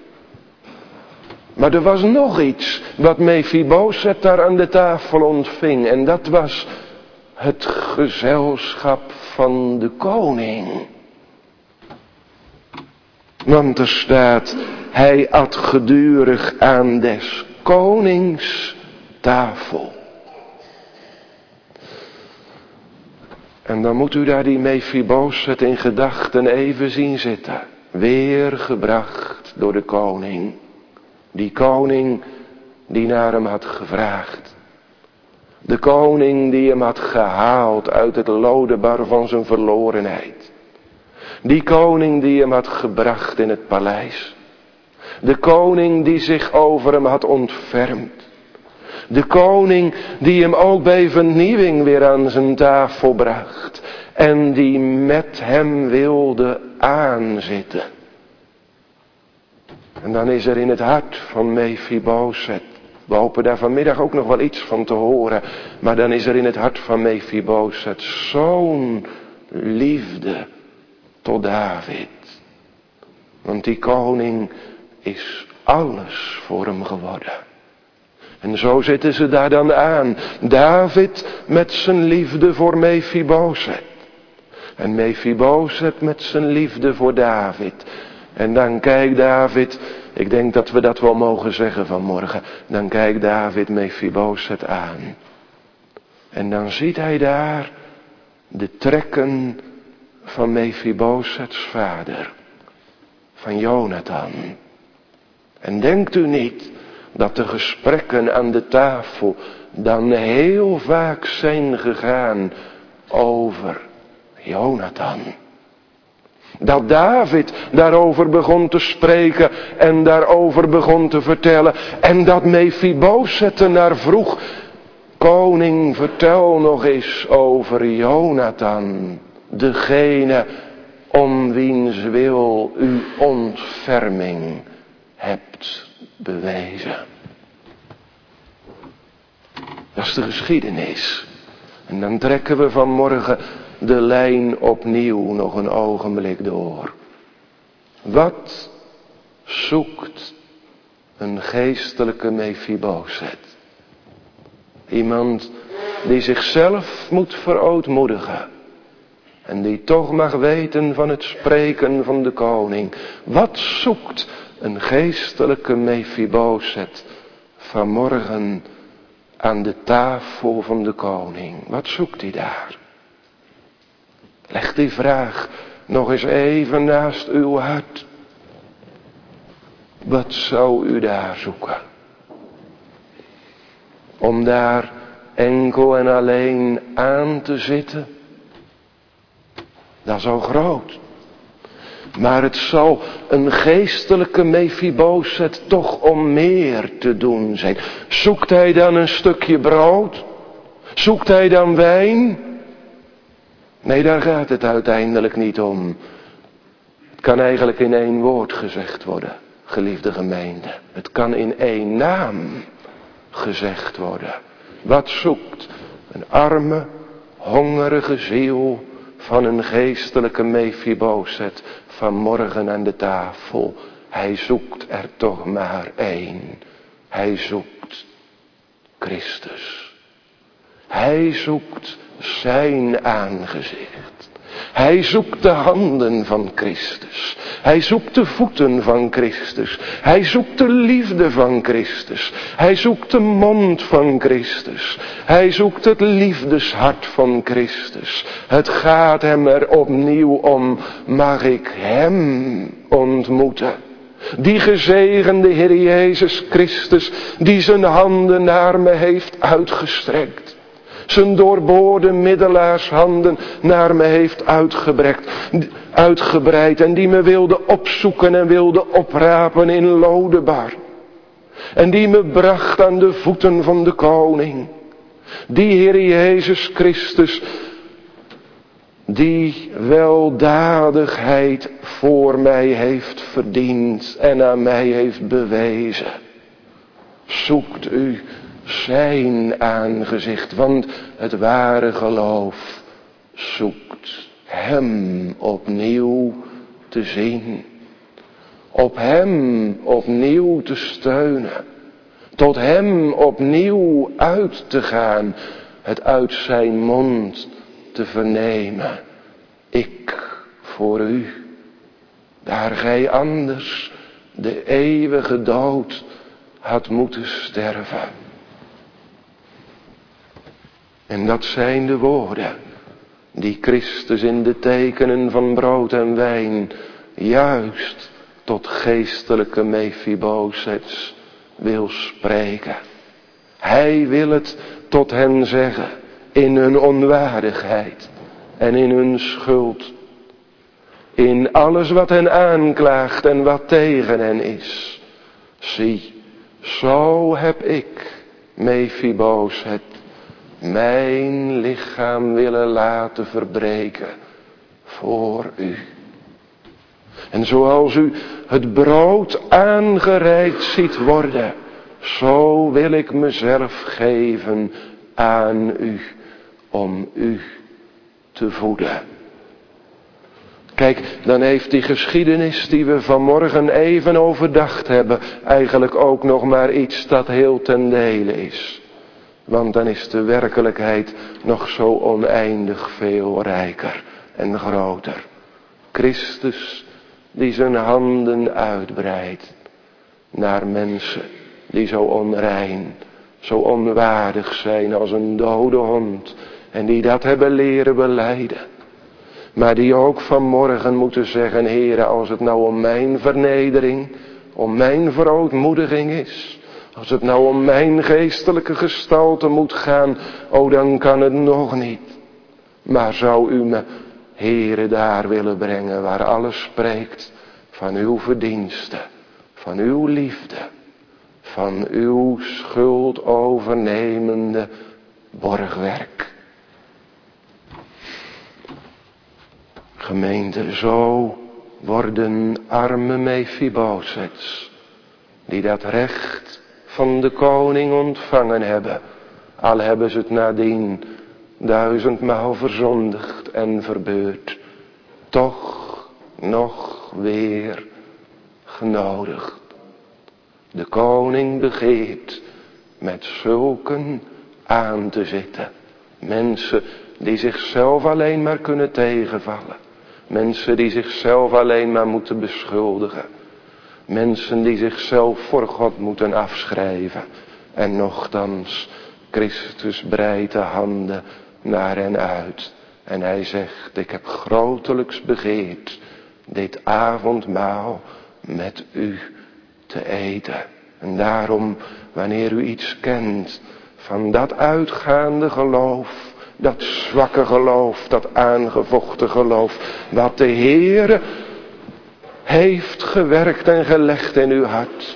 Maar er was nog iets wat Mephibosheth daar aan de tafel ontving. En dat was het gezelschap van de koning. Want er staat: hij at gedurig aan des konings tafel. En dan moet u daar die Mephibosheth in gedachten even zien zitten. Weer gebracht door de koning. Die koning die naar hem had gevraagd. De koning die hem had gehaald uit het lodebar van zijn verlorenheid. Die koning die hem had gebracht in het paleis. De koning die zich over hem had ontfermd. De koning die hem ook bij vernieuwing weer aan zijn tafel bracht. En die met hem wilde aanzitten. En dan is er in het hart van Mephibosheth, we hopen daar vanmiddag ook nog wel iets van te horen, maar dan is er in het hart van Mephibosheth zo'n liefde tot David. Want die koning is alles voor hem geworden. En zo zitten ze daar dan aan. David met zijn liefde voor Mephibosheth. En Mephibosheth met zijn liefde voor David. En dan kijkt David, ik denk dat we dat wel mogen zeggen vanmorgen. Dan kijkt David Mephibosheth aan. En dan ziet hij daar de trekken van Mephibosheths vader. Van Jonathan. En denkt u niet dat de gesprekken aan de tafel dan heel vaak zijn gegaan over Jonathan. Dat David daarover begon te spreken en daarover begon te vertellen. En dat Mephibosheth ernaar vroeg: koning, vertel nog eens over Jonathan, degene om wiens wil u ontferming hebt bewezen. Dat is de geschiedenis. En dan trekken we vanmorgen de lijn opnieuw nog een ogenblik door. Wat zoekt een geestelijke Mephibosheth? Iemand die zichzelf moet verootmoedigen. En die toch mag weten van het spreken van de koning. Wat zoekt een geestelijke Mephiboset vanmorgen aan de tafel van de koning? Wat zoekt hij daar? Leg die vraag nog eens even naast uw hart. Wat zou u daar zoeken? Om daar enkel en alleen aan te zitten? Dat is al groot. Maar het zal een geestelijke Mephiboset toch om meer te doen zijn. Zoekt hij dan een stukje brood? Zoekt hij dan wijn? Nee, daar gaat het uiteindelijk niet om. Het kan eigenlijk in één woord gezegd worden, geliefde gemeente. Het kan in één naam gezegd worden. Wat zoekt een arme, hongerige ziel van een geestelijke Mephiboset vanmorgen aan de tafel? Hij zoekt er toch maar één. Hij zoekt Christus. Hij zoekt zijn aangezicht. Hij zoekt de handen van Christus. Hij zoekt de voeten van Christus. Hij zoekt de liefde van Christus. Hij zoekt de mond van Christus. Hij zoekt het liefdeshart van Christus. Het gaat hem er opnieuw om. Mag ik hem ontmoeten? Die gezegende Heer Jezus Christus, die zijn handen naar me heeft uitgestrekt. Zijn doorboorde middelaarshanden naar me heeft uitgebrekt, uitgebreid. En die me wilde opzoeken en wilde oprapen in Lodebar. En die me bracht aan de voeten van de koning. Die Heer Jezus Christus, die weldadigheid voor mij heeft verdiend en aan mij heeft bewezen. Zoekt u zijn aangezicht, want het ware geloof zoekt hem opnieuw te zien. Op hem opnieuw te steunen. Tot hem opnieuw uit te gaan. Het uit zijn mond te vernemen. Ik voor u, daar gij anders de eeuwige dood had moeten sterven. En dat zijn de woorden die Christus in de tekenen van brood en wijn juist tot geestelijke Mephibosets wil spreken. Hij wil het tot hen zeggen in hun onwaardigheid en in hun schuld. In alles wat hen aanklaagt en wat tegen hen is. Zie, zo heb ik, Mephiboset, mijn lichaam willen laten verbreken voor u. En zoals u het brood aangereikt ziet worden, zo wil ik mezelf geven aan u, om u te voeden. Kijk, dan heeft die geschiedenis die we vanmorgen even overdacht hebben, eigenlijk ook nog maar iets dat heel ten dele is. Want dan is de werkelijkheid nog zo oneindig veel rijker en groter. Christus die zijn handen uitbreidt naar mensen die zo onrein, zo onwaardig zijn als een dode hond. En die dat hebben leren belijden. Maar die ook vanmorgen moeten zeggen, Heere, als het nou om mijn vernedering, om mijn verootmoediging is. Als het nou om mijn geestelijke gestalte moet gaan, oh dan kan het nog niet. Maar zou u me, Heere, daar willen brengen waar alles spreekt van uw verdiensten, van uw liefde, van uw schuld overnemende borgwerk. Gemeente, zo worden arme Mephibosets, die dat recht van de koning ontvangen hebben, al hebben ze het nadien duizendmaal verzondigd en verbeurd, toch nog weer genodigd. De koning begeert met zulken aan te zitten. Mensen die zichzelf alleen maar kunnen tegenvallen. Mensen die zichzelf alleen maar moeten beschuldigen. Mensen die zichzelf voor God moeten afschrijven. En nochtans, Christus breidt de handen naar hen uit. En hij zegt, ik heb grotelijks begeerd dit avondmaal met u te eten. En daarom, wanneer u iets kent van dat uitgaande geloof, dat zwakke geloof, dat aangevochten geloof, wat de Heere heeft gewerkt en gelegd in uw hart.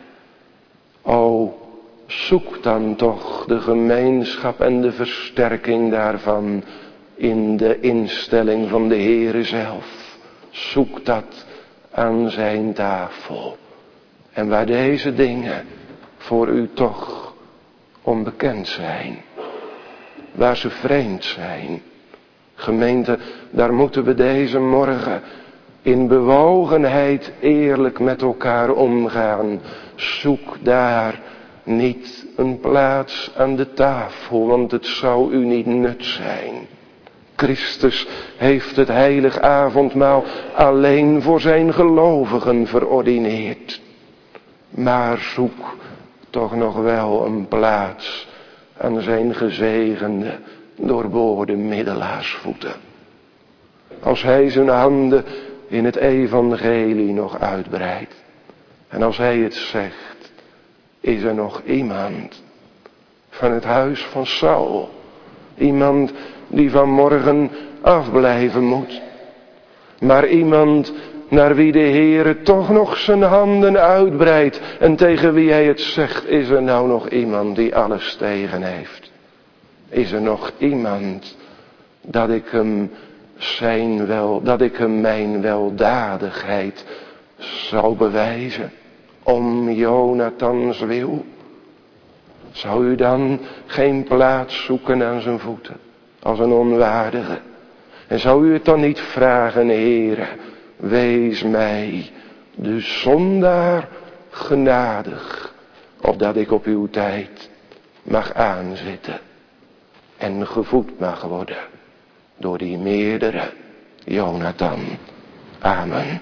O, zoek dan toch de gemeenschap en de versterking daarvan in de instelling van de Heere zelf. Zoek dat aan zijn tafel. En waar deze dingen voor u toch onbekend zijn, waar ze vreemd zijn, gemeente, daar moeten we deze morgen in bewogenheid eerlijk met elkaar omgaan. Zoek daar niet een plaats aan de tafel, want het zou u niet nut zijn. Christus heeft het heilig avondmaal alleen voor zijn gelovigen verordineerd. Maar zoek toch nog wel een plaats aan zijn gezegende, doorboorde middelaarsvoeten. Als hij zijn handen in het evangelie nog uitbreidt. En als hij het zegt, is er nog iemand van het huis van Saul. Iemand die vanmorgen afblijven moet. Maar iemand naar wie de Heere toch nog zijn handen uitbreidt. En tegen wie hij het zegt, is er nou nog iemand die alles tegen heeft? Is er nog iemand dat ik hem zijn wel, dat ik hem mijn weldadigheid zal bewijzen om Jonathans wil? Zou u dan geen plaats zoeken aan zijn voeten als een onwaardige? En zou u het dan niet vragen, Heere, wees mij de zondaar genadig, opdat ik op uw tijd mag aanzitten en gevoed mag worden door die meerdere Jonathan. Amen.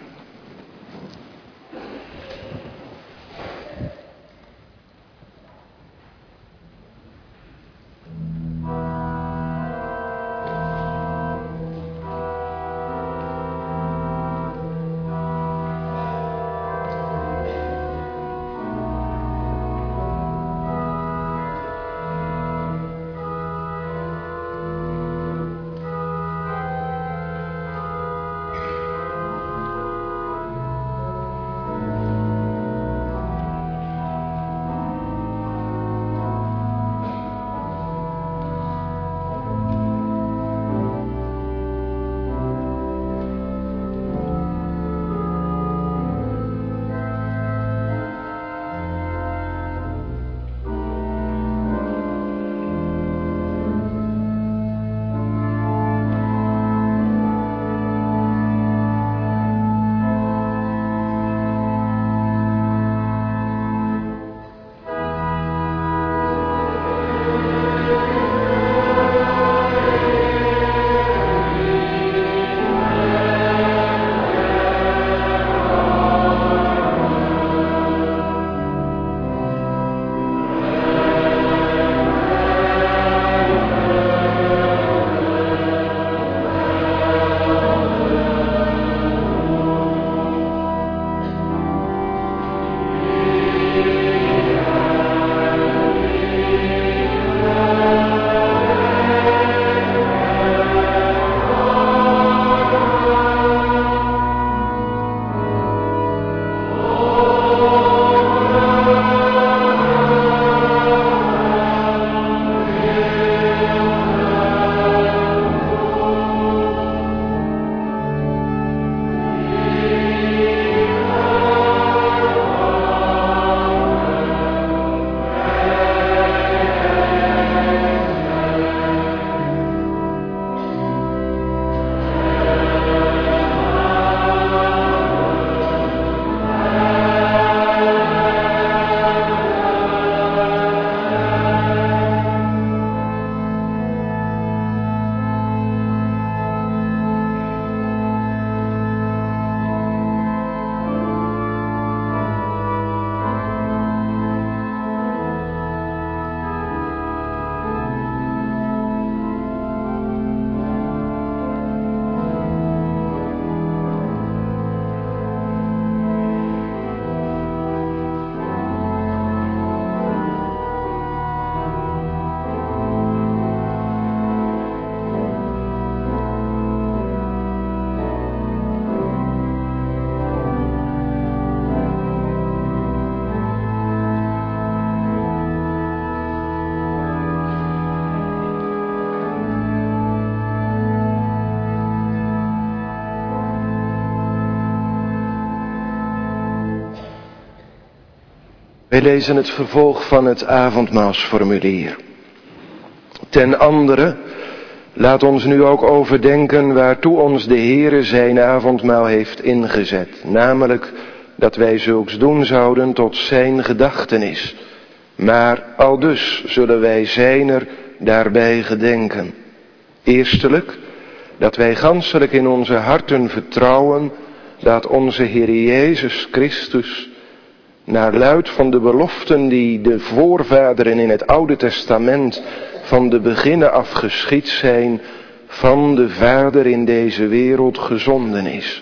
Wij lezen het vervolg van het avondmaalsformulier. Ten andere, laat ons nu ook overdenken waartoe ons de Heere zijn avondmaal heeft ingezet. Namelijk dat wij zulks doen zouden tot zijn gedachtenis. Maar aldus zullen wij zijner daarbij gedenken. Eerstelijk, dat wij ganselijk in onze harten vertrouwen dat onze Heer Jezus Christus, naar luid van de beloften die de voorvaderen in het Oude Testament van de beginnen af geschied zijn, van de Vader in deze wereld gezonden is.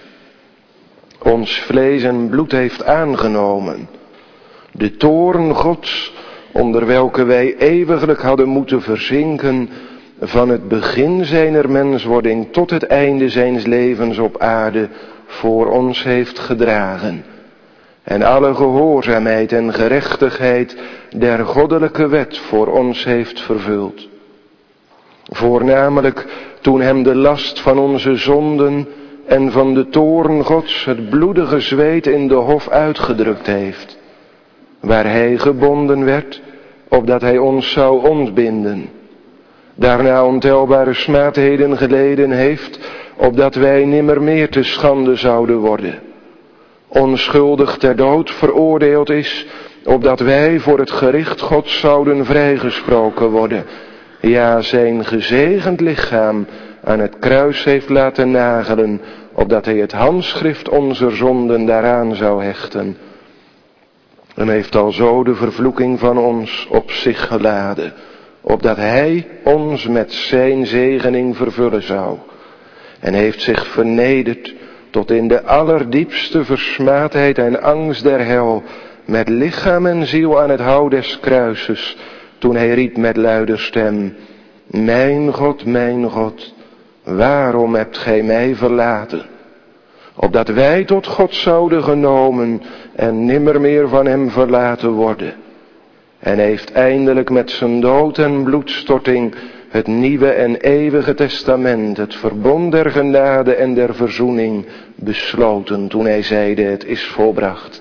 Ons vlees en bloed heeft aangenomen. De toorn Gods, onder welke wij eeuwiglijk hadden moeten verzinken, van het begin zijner menswording tot het einde zijns levens op aarde, voor ons heeft gedragen. En alle gehoorzaamheid en gerechtigheid der goddelijke wet voor ons heeft vervuld. Voornamelijk toen hem de last van onze zonden en van de toorn Gods het bloedige zweet in de hof uitgedrukt heeft, waar hij gebonden werd, opdat hij ons zou ontbinden. Daarna ontelbare smaadheden geleden heeft, opdat wij nimmer meer te schande zouden worden. Onschuldig ter dood veroordeeld is, opdat wij voor het gericht Gods zouden vrijgesproken worden. Ja, zijn gezegend lichaam aan het kruis heeft laten nagelen, opdat hij het handschrift onze zonden daaraan zou hechten. En heeft alzo de vervloeking van ons op zich geladen, opdat hij ons met zijn zegening vervullen zou. En heeft zich vernederd tot in de allerdiepste versmaadheid en angst der hel, met lichaam en ziel aan het hout des kruises, toen hij riep met luider stem: Mijn God, mijn God, waarom hebt gij mij verlaten? Opdat wij tot God zouden genomen en nimmer meer van hem verlaten worden. En heeft eindelijk met zijn dood en bloedstorting het nieuwe en eeuwige testament, het verbond der genade en der verzoening, besloten toen hij zeide: het is volbracht.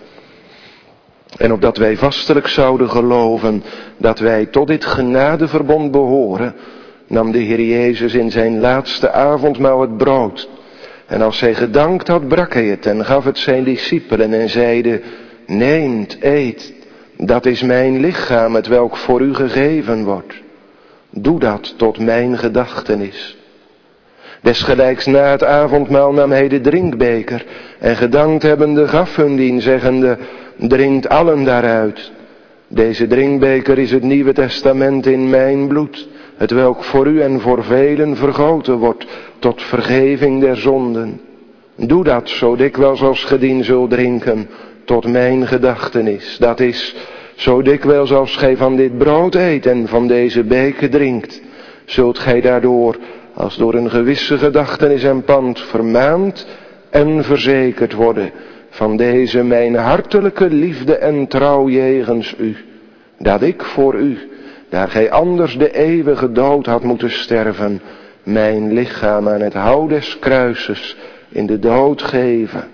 En opdat wij vastelijk zouden geloven dat wij tot dit genadeverbond behoren, nam de Heer Jezus in zijn laatste avondmaal het brood. En als hij gedankt had, brak hij het en gaf het zijn discipelen en zeide: Neemt, eet, dat is mijn lichaam, het welk voor u gegeven wordt. Doe dat tot mijn gedachtenis. Desgelijks na het avondmaal nam hij de drinkbeker en gedankt hebbende gaf hun dien, zeggende: Drinkt allen daaruit. Deze drinkbeker is het Nieuwe Testament in mijn bloed, het welk voor u en voor velen vergoten wordt tot vergeving der zonden. Doe dat zo dikwijls als ge dien zult drinken, tot mijn gedachtenis. Dat is, zo dikwijls als gij van dit brood eet en van deze beker drinkt, zult gij daardoor, als door een gewisse gedachtenis en pand, vermaand en verzekerd worden van deze mijn hartelijke liefde en trouw jegens u, dat ik voor u, daar gij anders de eeuwige dood had moeten sterven, mijn lichaam aan het hout des kruises in de dood geven,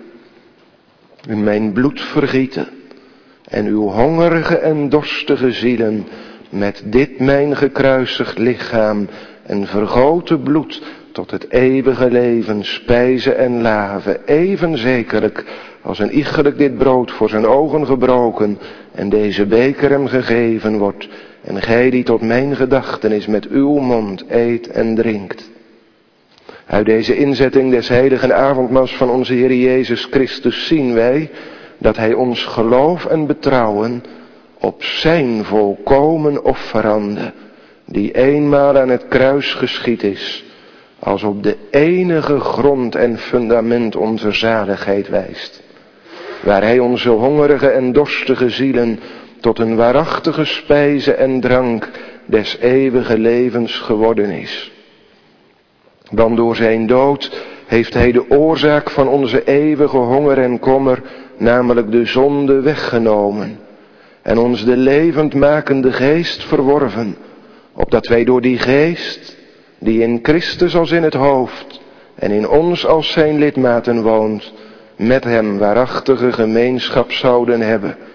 in mijn bloed vergieten, en uw hongerige en dorstige zielen met dit mijn gekruisigd lichaam en vergoten bloed tot het eeuwige leven spijzen en laven, even zekerlijk als een iegelijk dit brood voor zijn ogen gebroken en deze beker hem gegeven wordt, en gij die tot mijn gedachtenis met uw mond eet en drinkt. Uit deze inzetting des heiligen avondmaals van onze Heer Jezus Christus zien wij dat hij ons geloof en betrouwen op zijn volkomen offerande, die eenmaal aan het kruis geschied is, als op de enige grond en fundament onze zaligheid wijst, waar hij onze hongerige en dorstige zielen tot een waarachtige spijze en drank des eeuwige levens geworden is. Want door zijn dood heeft hij de oorzaak van onze eeuwige honger en kommer, namelijk de zonde, weggenomen en ons de levendmakende geest verworven, opdat wij door die geest, die in Christus als in het hoofd en in ons als zijn lidmaten woont, met hem waarachtige gemeenschap zouden hebben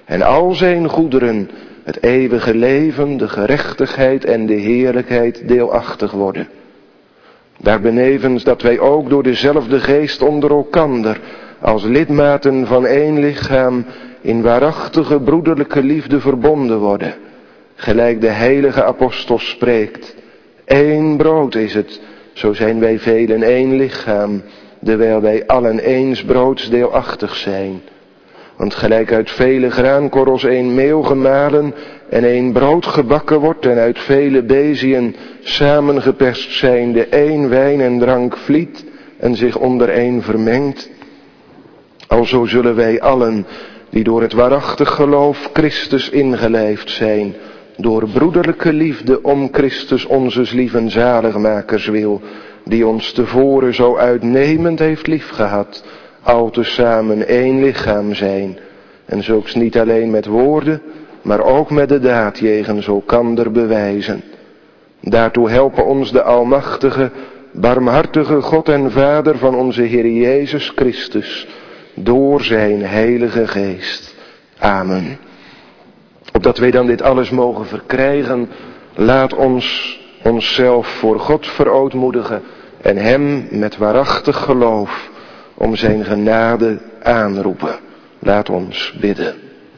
en al zijn goederen, het eeuwige leven, de gerechtigheid en de heerlijkheid deelachtig worden. Daarbenevens dat wij ook door dezelfde geest onder elkander, als lidmaten van één lichaam, in waarachtige broederlijke liefde verbonden worden. Gelijk de heilige apostel spreekt, één brood is het, zo zijn wij velen één lichaam, dewijl wij allen eens broods deelachtig zijn. Want gelijk uit vele graankorrels één meel gemalen en één brood gebakken wordt en uit vele beziën samengeperst zijnde één wijn en drank vliet en zich onder één vermengt, alzo zullen wij allen, die door het waarachtig geloof Christus ingelijfd zijn, door broederlijke liefde om Christus onzes lieven zaligmakers wil, die ons tevoren zo uitnemend heeft liefgehad, al tezamen één lichaam zijn, en zulks niet alleen met woorden, maar ook met de daad jegens elkander bewijzen. Daartoe helpen ons de almachtige, barmhartige God en Vader van onze Heer Jezus Christus, door zijn heilige geest. Amen. Opdat wij dan dit alles mogen verkrijgen, laat ons onszelf voor God verootmoedigen en hem met waarachtig geloof om zijn genade aanroepen. Laat ons bidden.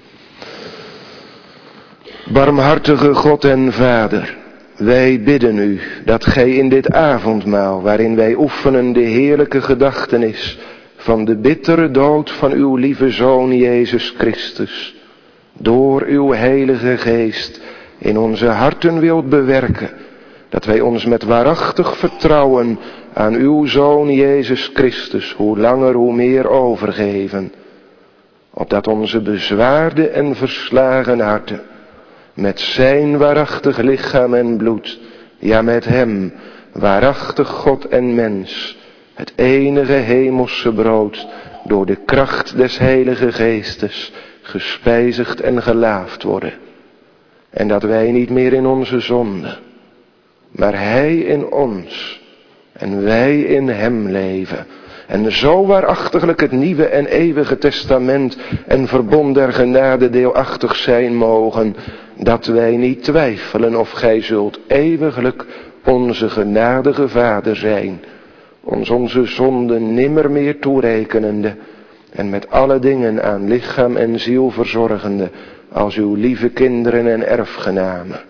Barmhartige God en Vader, wij bidden u dat gij in dit avondmaal, waarin wij oefenen de heerlijke gedachtenis van de bittere dood van uw lieve Zoon Jezus Christus, door uw heilige geest in onze harten wilt bewerken, dat wij ons met waarachtig vertrouwen aan uw Zoon Jezus Christus hoe langer hoe meer overgeven, opdat onze bezwaarde en verslagen harten met zijn waarachtig lichaam en bloed, ja met hem, waarachtig God en mens, het enige hemelse brood, door de kracht des heilige geestes, gespijzigd en gelaafd worden. En dat wij niet meer in onze zonde, maar hij in ons en wij in hem leven. En zo waarachtiglijk het nieuwe en eeuwige testament en verbond der genade deelachtig zijn mogen, dat wij niet twijfelen of gij zult eeuwiglijk onze genadige Vader zijn, ons onze zonden nimmer meer toerekenende en met alle dingen aan lichaam en ziel verzorgende als uw lieve kinderen en erfgenamen.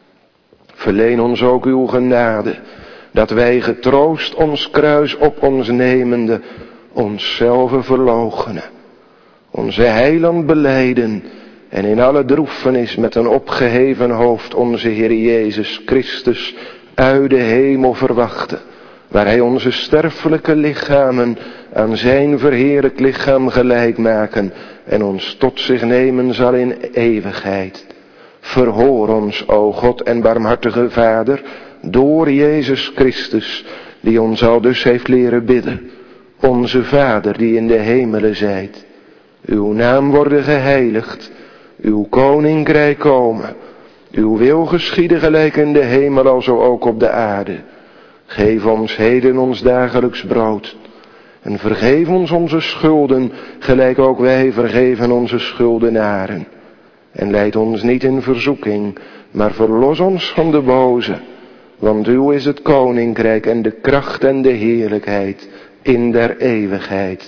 Verleen ons ook uw genade, dat wij getroost ons kruis op ons nemende, onszelf verloochenen, onze heiland belijden en in alle droefenis met een opgeheven hoofd onze Heer Jezus Christus uit de hemel verwachten, waar hij onze sterfelijke lichamen aan zijn verheerlijk lichaam gelijk maken en ons tot zich nemen zal in eeuwigheid. Verhoor ons, o God en barmhartige Vader, door Jezus Christus, die ons al dus heeft leren bidden. Onze Vader die in de hemelen zijt, uw naam worden geheiligd, uw koninkrijk komen, uw wil geschieden gelijk in de hemel alzo ook op de aarde. Geef ons heden ons dagelijks brood en vergeef ons onze schulden, gelijk ook wij vergeven onze schuldenaren. En leid ons niet in verzoeking, maar verlos ons van de boze. Want uw is het koninkrijk en de kracht en de heerlijkheid in der eeuwigheid.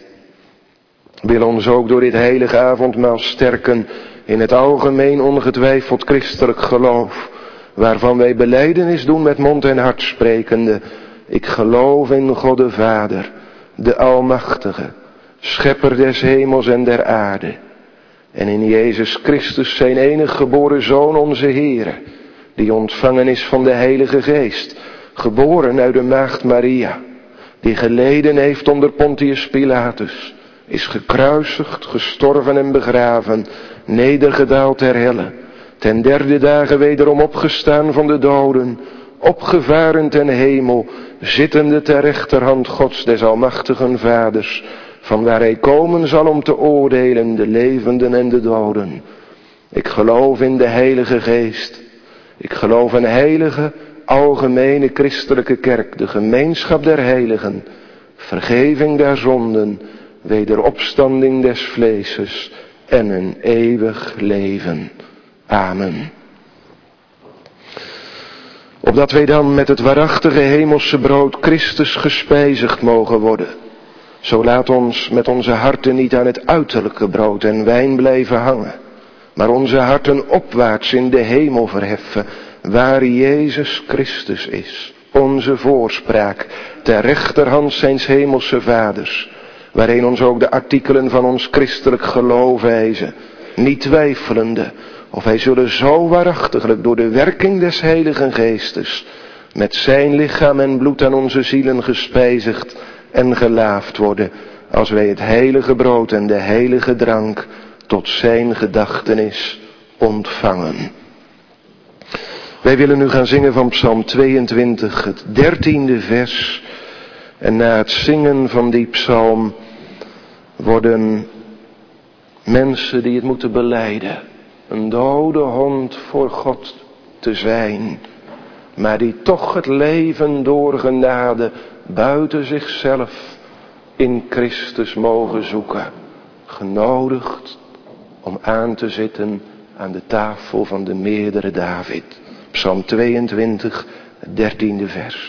Wil ons ook door dit heilige avondmaal sterken in het algemeen ongetwijfeld christelijk geloof, waarvan wij belijdenis doen met mond en hart sprekende. Ik geloof in God de Vader, de Almachtige, Schepper des hemels en der aarde. En in Jezus Christus zijn enige geboren Zoon onze Heere, die ontvangen is van de Heilige Geest, geboren uit de maagd Maria, die geleden heeft onder Pontius Pilatus, is gekruisigd, gestorven en begraven, nedergedaald ter helle, ten derde dagen wederom opgestaan van de doden, opgevaren ten hemel, zittende ter rechterhand Gods des almachtigen Vaders, vanwaar hij komen zal om te oordelen de levenden en de doden. Ik geloof in de Heilige Geest. Ik geloof een heilige, algemene christelijke kerk, de gemeenschap der heiligen, vergeving der zonden, wederopstanding des vleeses en een eeuwig leven. Amen. Opdat wij dan met het waarachtige hemelse brood Christus gespijzigd mogen worden. Zo laat ons met onze harten niet aan het uiterlijke brood en wijn blijven hangen, maar onze harten opwaarts in de hemel verheffen, waar Jezus Christus is, onze voorspraak, ter rechterhand zijns hemelse vaders, waarin ons ook de artikelen van ons christelijk geloof wijzen, niet twijfelende of wij zullen zo waarachtiglijk door de werking des Heiligen Geestes met zijn lichaam en bloed aan onze zielen gespijzigd en gelaafd worden, als wij het heilige brood en de heilige drank tot zijn gedachtenis ontvangen. Wij willen nu gaan zingen van Psalm tweeëntwintig, het dertiende vers. En na het zingen van die psalm worden mensen die het moeten belijden een dode hond voor God te zijn, maar die toch het leven door genade buiten zichzelf in Christus mogen zoeken, genodigd om aan te zitten aan de tafel van de meerdere David. Psalm tweeëntwintig, het dertiende vers.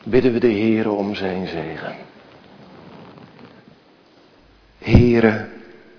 bidden we de Heere om zijn zegen. Heere,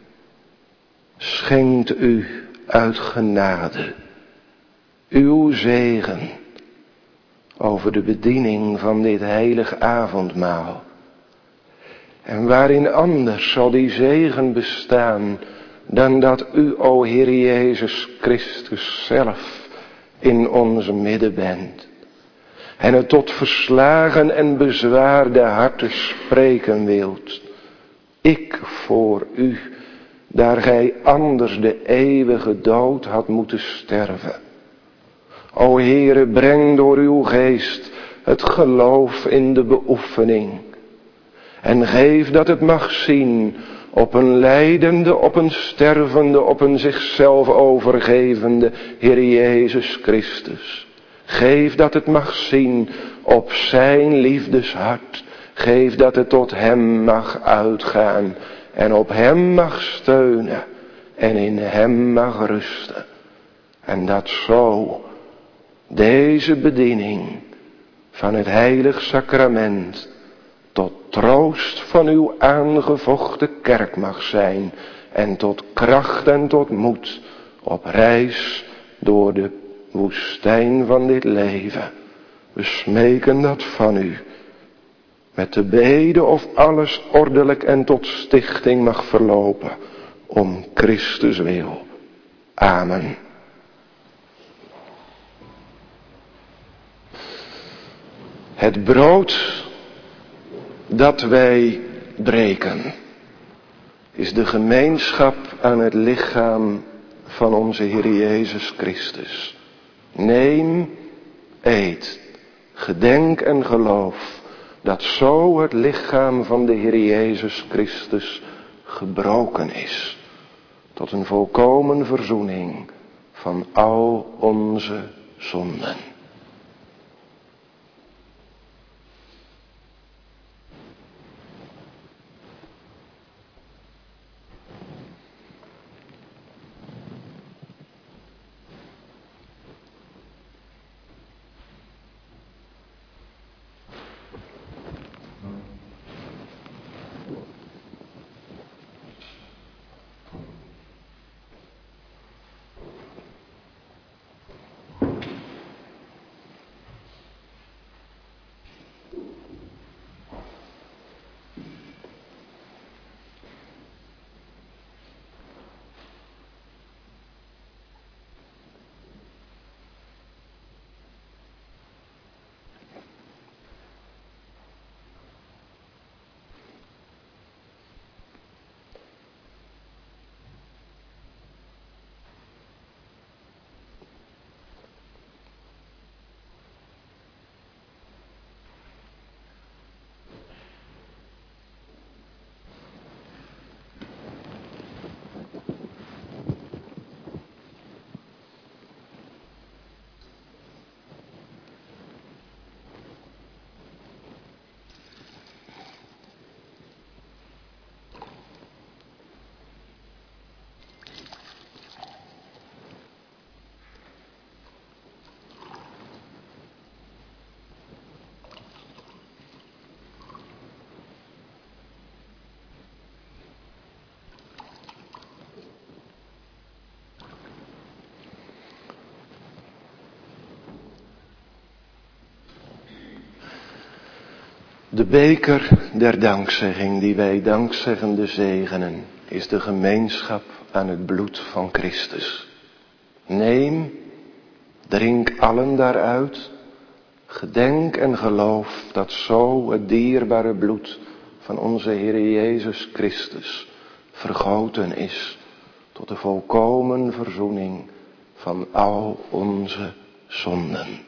schenkt u uit genade uw zegen over de bediening van dit heilig avondmaal. En waarin anders zal die zegen bestaan dan dat u, o Heer Jezus Christus, zelf in onze midden bent. En het tot verslagen en bezwaarde harten spreken wilt. Ik voor u, daar gij anders de eeuwige dood had moeten sterven. O Heere, breng door uw geest het geloof in de beoefening. En geef dat het mag zien op een lijdende, op een stervende, op een zichzelf overgevende Heer Jezus Christus. Geef dat het mag zien op zijn liefdeshart. Geef dat het tot hem mag uitgaan en op hem mag steunen en in hem mag rusten. En dat zo deze bediening van het heilig sacrament tot troost van uw aangevochten kerk mag zijn en tot kracht en tot moed op reis door de woestijn van dit leven. We smeken dat van u, met de bede of alles ordelijk en tot stichting mag verlopen, om Christus wil. Amen. Het brood dat wij breken is de gemeenschap aan het lichaam van onze Heer Jezus Christus. Neem, eet, gedenk en geloof dat zo het lichaam van de Heer Jezus Christus gebroken is tot een volkomen verzoening van al onze zonden. De beker der dankzegging die wij dankzeggende zegenen is de gemeenschap aan het bloed van Christus. Neem, drink allen daaruit, gedenk en geloof dat zo het dierbare bloed van onze Heer Jezus Christus vergoten is tot de volkomen verzoening van al onze zonden.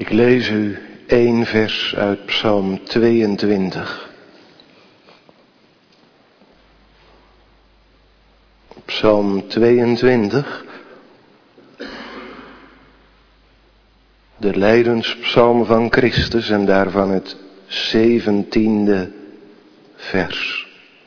Ik lees u één vers uit Psalm tweeëntwintig. Psalm tweeëntwintig. De lijdenspsalm van Christus en daarvan het zeventiende vers.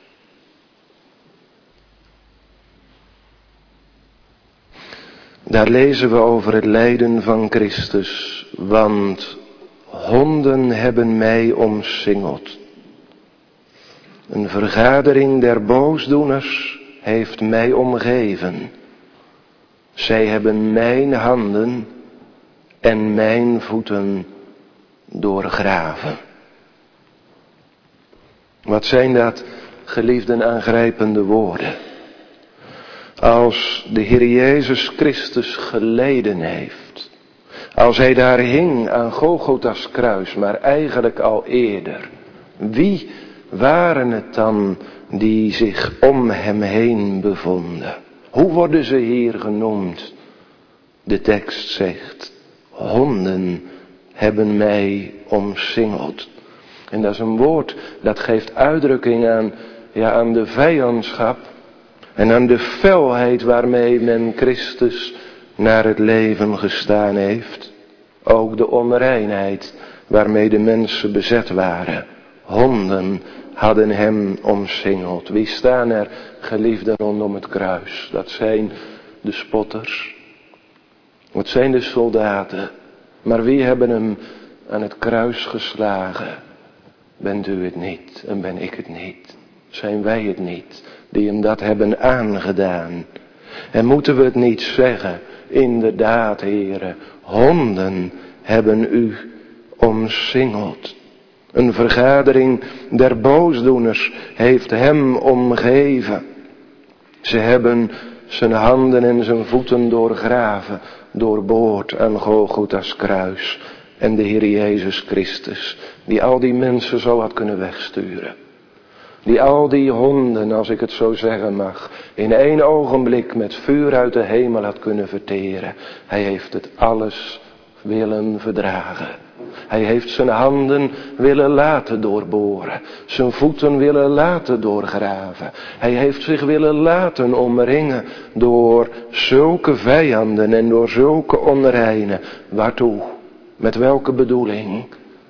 Daar lezen we over het lijden van Christus, want honden hebben mij omsingeld. Een vergadering der boosdoeners heeft mij omgeven. Zij hebben mijn handen en mijn voeten doorgraven. Wat zijn dat, geliefden, aangrijpende woorden. Als de Heer Jezus Christus geleden heeft, als hij daar hing aan Golgotha's kruis, maar eigenlijk al eerder, wie waren het dan die zich om hem heen bevonden? Hoe worden ze hier genoemd? De tekst zegt, honden hebben mij omsingeld. En dat is een woord dat geeft uitdrukking aan, ja, aan de vijandschap en aan de felheid waarmee men Christus naar het leven gestaan heeft. Ook de onreinheid waarmee de mensen bezet waren. Honden hadden hem omsingeld. Wie staan er, geliefden, rondom het kruis? Dat zijn de spotters. Het zijn de soldaten. Maar wie hebben hem aan het kruis geslagen? Bent u het niet en ben ik het niet? Zijn wij het niet die hem dat hebben aangedaan? En moeten we het niet zeggen? Inderdaad, heren, honden hebben u omsingeld. Een vergadering der boosdoeners heeft hem omgeven. Ze hebben zijn handen en zijn voeten doorgraven, doorboord aan Golgotha's kruis. En de Heer Jezus Christus, die al die mensen zo had kunnen wegsturen. Die al die honden, als ik het zo zeggen mag, in één ogenblik met vuur uit de hemel had kunnen verteren. Hij heeft het alles willen verdragen. Hij heeft zijn handen willen laten doorboren. Zijn voeten willen laten doorgraven. Hij heeft zich willen laten omringen door zulke vijanden en door zulke onreinen. Waartoe? Met welke bedoeling?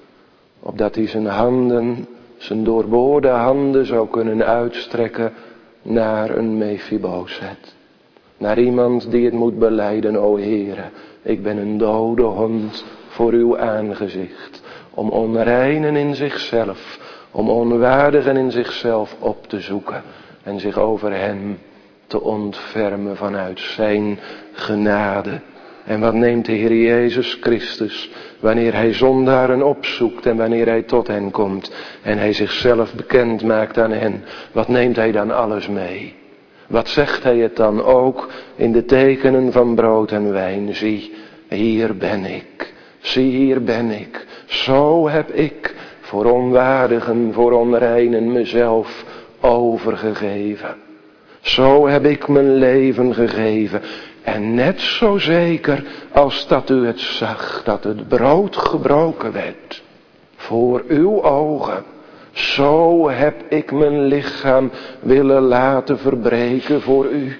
Opdat hij zijn handen, zijn doorboorde handen zou kunnen uitstrekken naar een Mephibosheth. Naar iemand die het moet belijden, o Heere, ik ben een dode hond voor uw aangezicht. Om onreinen in zichzelf, om onwaardigen in zichzelf op te zoeken. En zich over hen te ontfermen vanuit zijn genade. En wat neemt de Heer Jezus Christus wanneer hij zondaren opzoekt en wanneer hij tot hen komt en hij zichzelf bekend maakt aan hen? Wat neemt hij dan alles mee? Wat zegt hij het dan ook in de tekenen van brood en wijn? Zie, hier ben ik. Zie, hier ben ik. Zo heb ik voor onwaardigen, voor onreinen mezelf overgegeven. Zo heb ik mijn leven gegeven. En net zo zeker als dat u het zag, dat het brood gebroken werd voor uw ogen. Zo heb ik mijn lichaam willen laten verbreken voor u.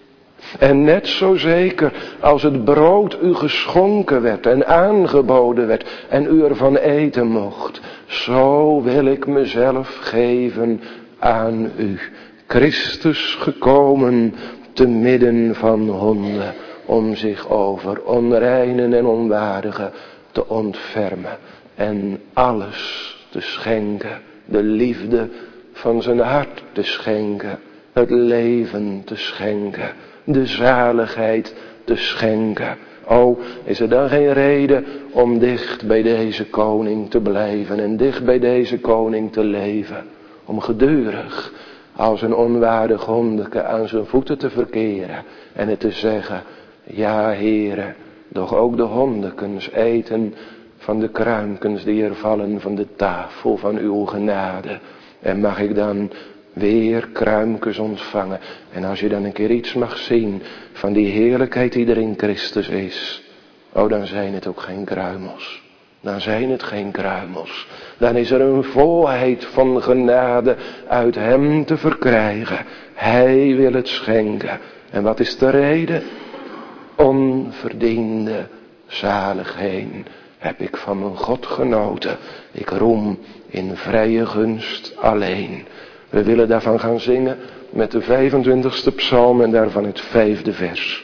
En net zo zeker als het brood u geschonken werd en aangeboden werd en u ervan eten mocht. Zo wil ik mezelf geven aan u. Christus gekomen te midden van honden om zich over onreinen en onwaardigen te ontfermen. En alles te schenken. De liefde van zijn hart te schenken. Het leven te schenken. De zaligheid te schenken. O, is er dan geen reden om dicht bij deze koning te blijven en dicht bij deze koning te leven? Om gedurig als een onwaardig hondeke aan zijn voeten te verkeren en het te zeggen, ja Heere, doch ook de hondekens eten van de kruimkens die er vallen van de tafel van uw genade. En mag ik dan weer kruimkens ontvangen. En als je dan een keer iets mag zien van die heerlijkheid die er in Christus is, oh, dan zijn het ook geen kruimels. dan zijn het geen kruimels. Dan is er een volheid van genade uit hem te verkrijgen. Hij wil het schenken. En wat is de reden? Onverdiende zaligheden heb ik van mijn God genoten. Ik roem in vrije gunst alleen. We willen daarvan gaan zingen met de vijfentwintigste psalm en daarvan het vijfde vers.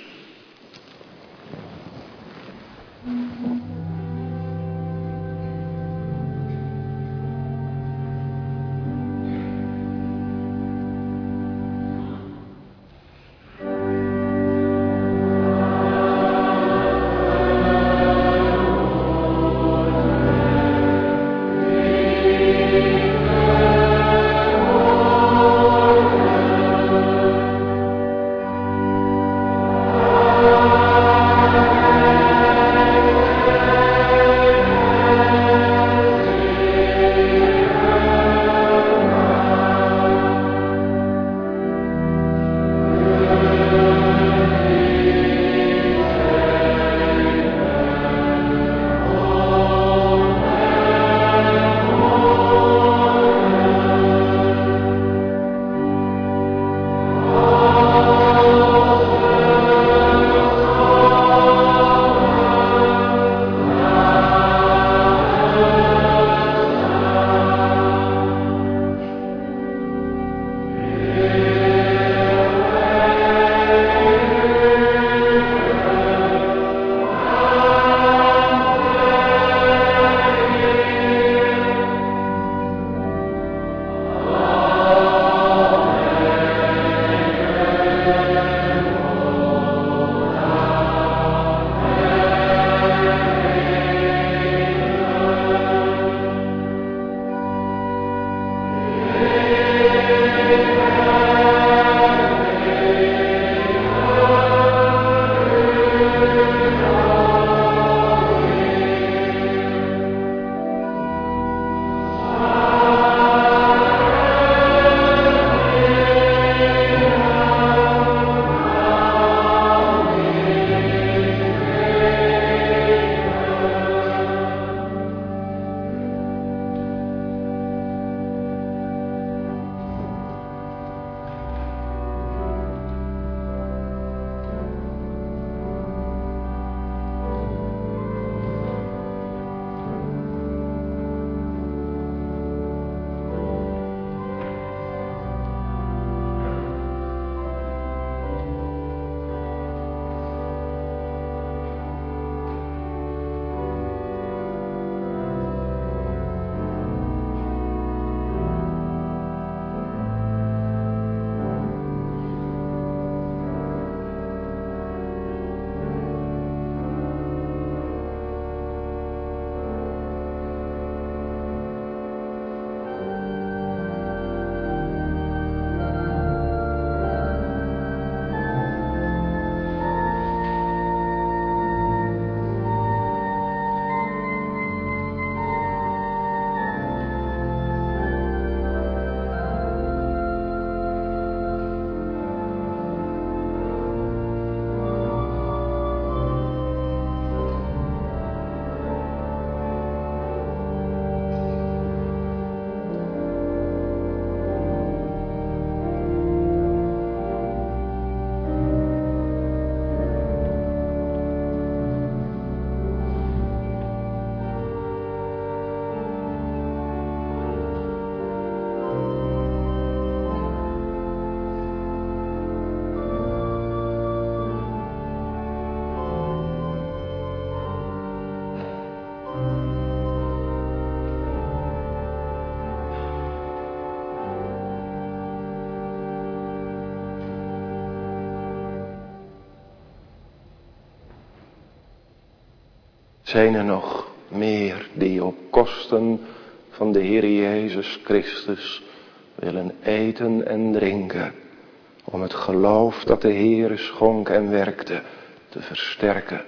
Zijn er nog meer die op kosten van de Heer Jezus Christus willen eten en drinken, om het geloof dat de Heer schonk en werkte te versterken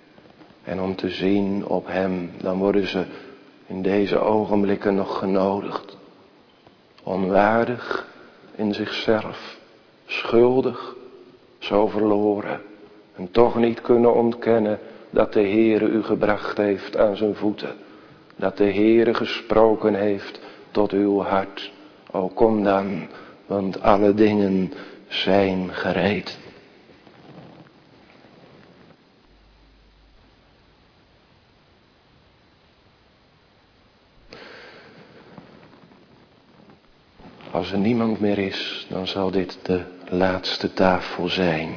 en om te zien op Hem? Dan worden ze in deze ogenblikken nog genodigd. Onwaardig in zichzelf, schuldig, zo verloren, en toch niet kunnen ontkennen dat de Heere u gebracht heeft aan zijn voeten. dat de Heere gesproken heeft tot uw hart. O kom dan, want alle dingen zijn gereed. Als er niemand meer is, dan zal dit de laatste tafel zijn.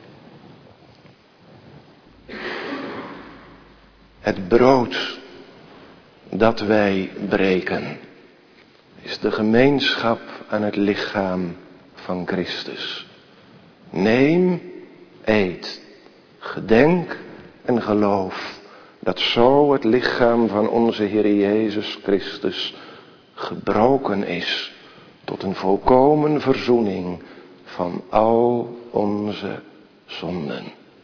Het brood dat wij breken is de gemeenschap aan het lichaam van Christus. Neem, eet, gedenk en geloof dat zo het lichaam van onze Heer Jezus Christus gebroken is tot een volkomen verzoening van al onze zonden.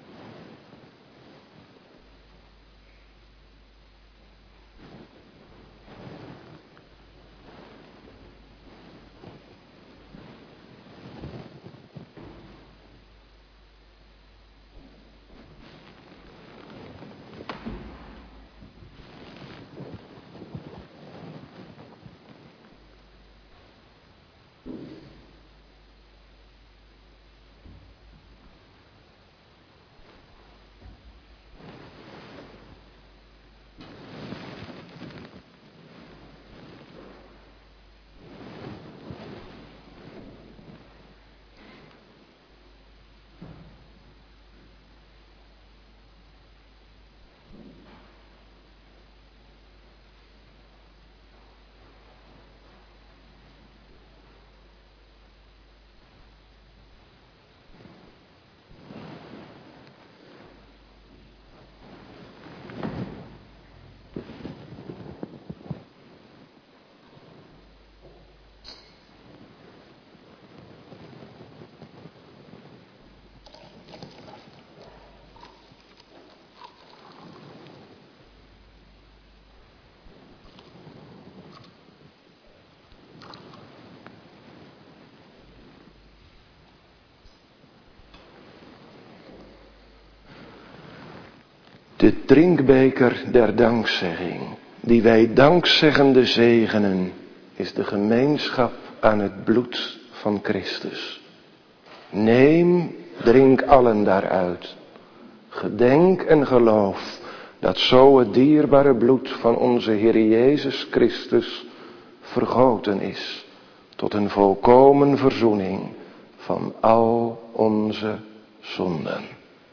De drinkbeker der dankzegging, die wij dankzeggende zegenen, is de gemeenschap aan het bloed van Christus. Neem, drink allen daaruit. Gedenk en geloof dat zo het dierbare bloed van onze Heer Jezus Christus vergoten is tot een volkomen verzoening van al onze zonden.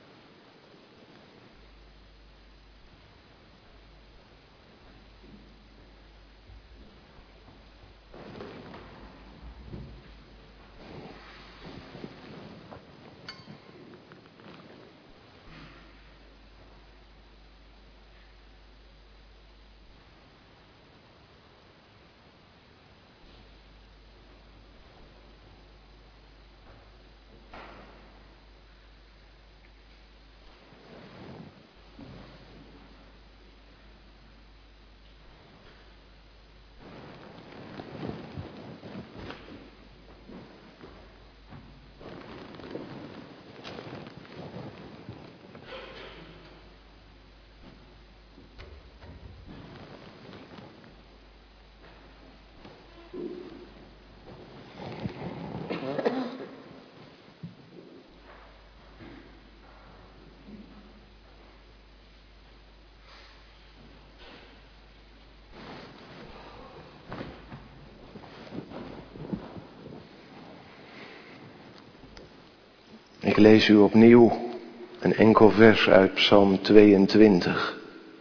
Ik lees u opnieuw een enkel vers uit Psalm tweeëntwintig.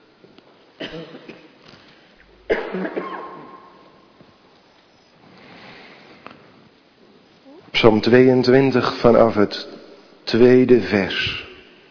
Psalm tweeëntwintig vanaf het tweede vers.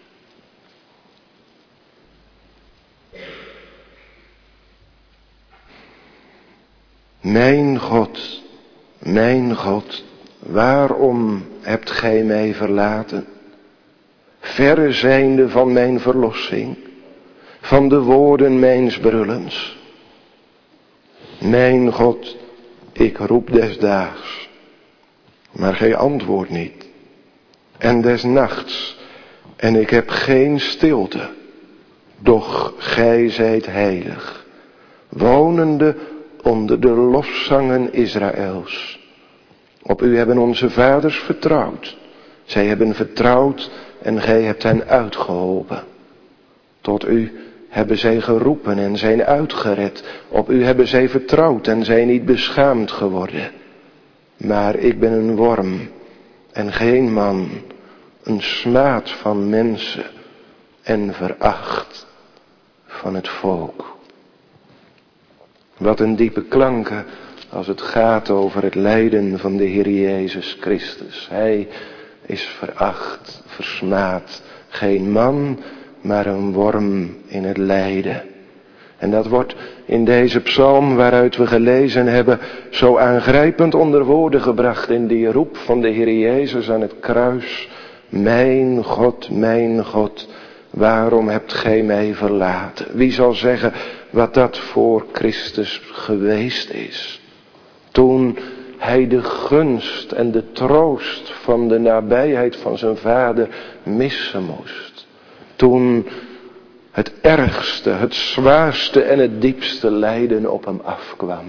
Mijn God, mijn God, waarom hebt gij mij verlaten? Verre zijnde van mijn verlossing, van de woorden mijns brullens. Mijn God, ik roep des daags, maar gij antwoordt niet. En des nachts, en ik heb geen stilte, doch gij zijt heilig. wonende onder de lofzangen Israëls. Op u hebben onze vaders vertrouwd. Zij hebben vertrouwd en gij hebt hen uitgeholpen. Tot u hebben zij geroepen en zijn uitgered. Op u hebben zij vertrouwd en zijn niet beschaamd geworden. Maar ik ben een worm en geen man, een smaad van mensen en veracht van het volk. Wat een diepe klanken als het gaat over het lijden van de Heer Jezus Christus. Hij is veracht, versmaad, geen man, maar een worm in het lijden. En dat wordt in deze psalm waaruit we gelezen hebben zo aangrijpend onder woorden gebracht in die roep van de Heer Jezus aan het kruis. Mijn God, mijn God, waarom hebt gij mij verlaten? Wie zal zeggen wat dat voor Christus geweest is? Toen hij de gunst en de troost van de nabijheid van zijn vader missen moest. Toen het ergste, het zwaarste en het diepste lijden op hem afkwam.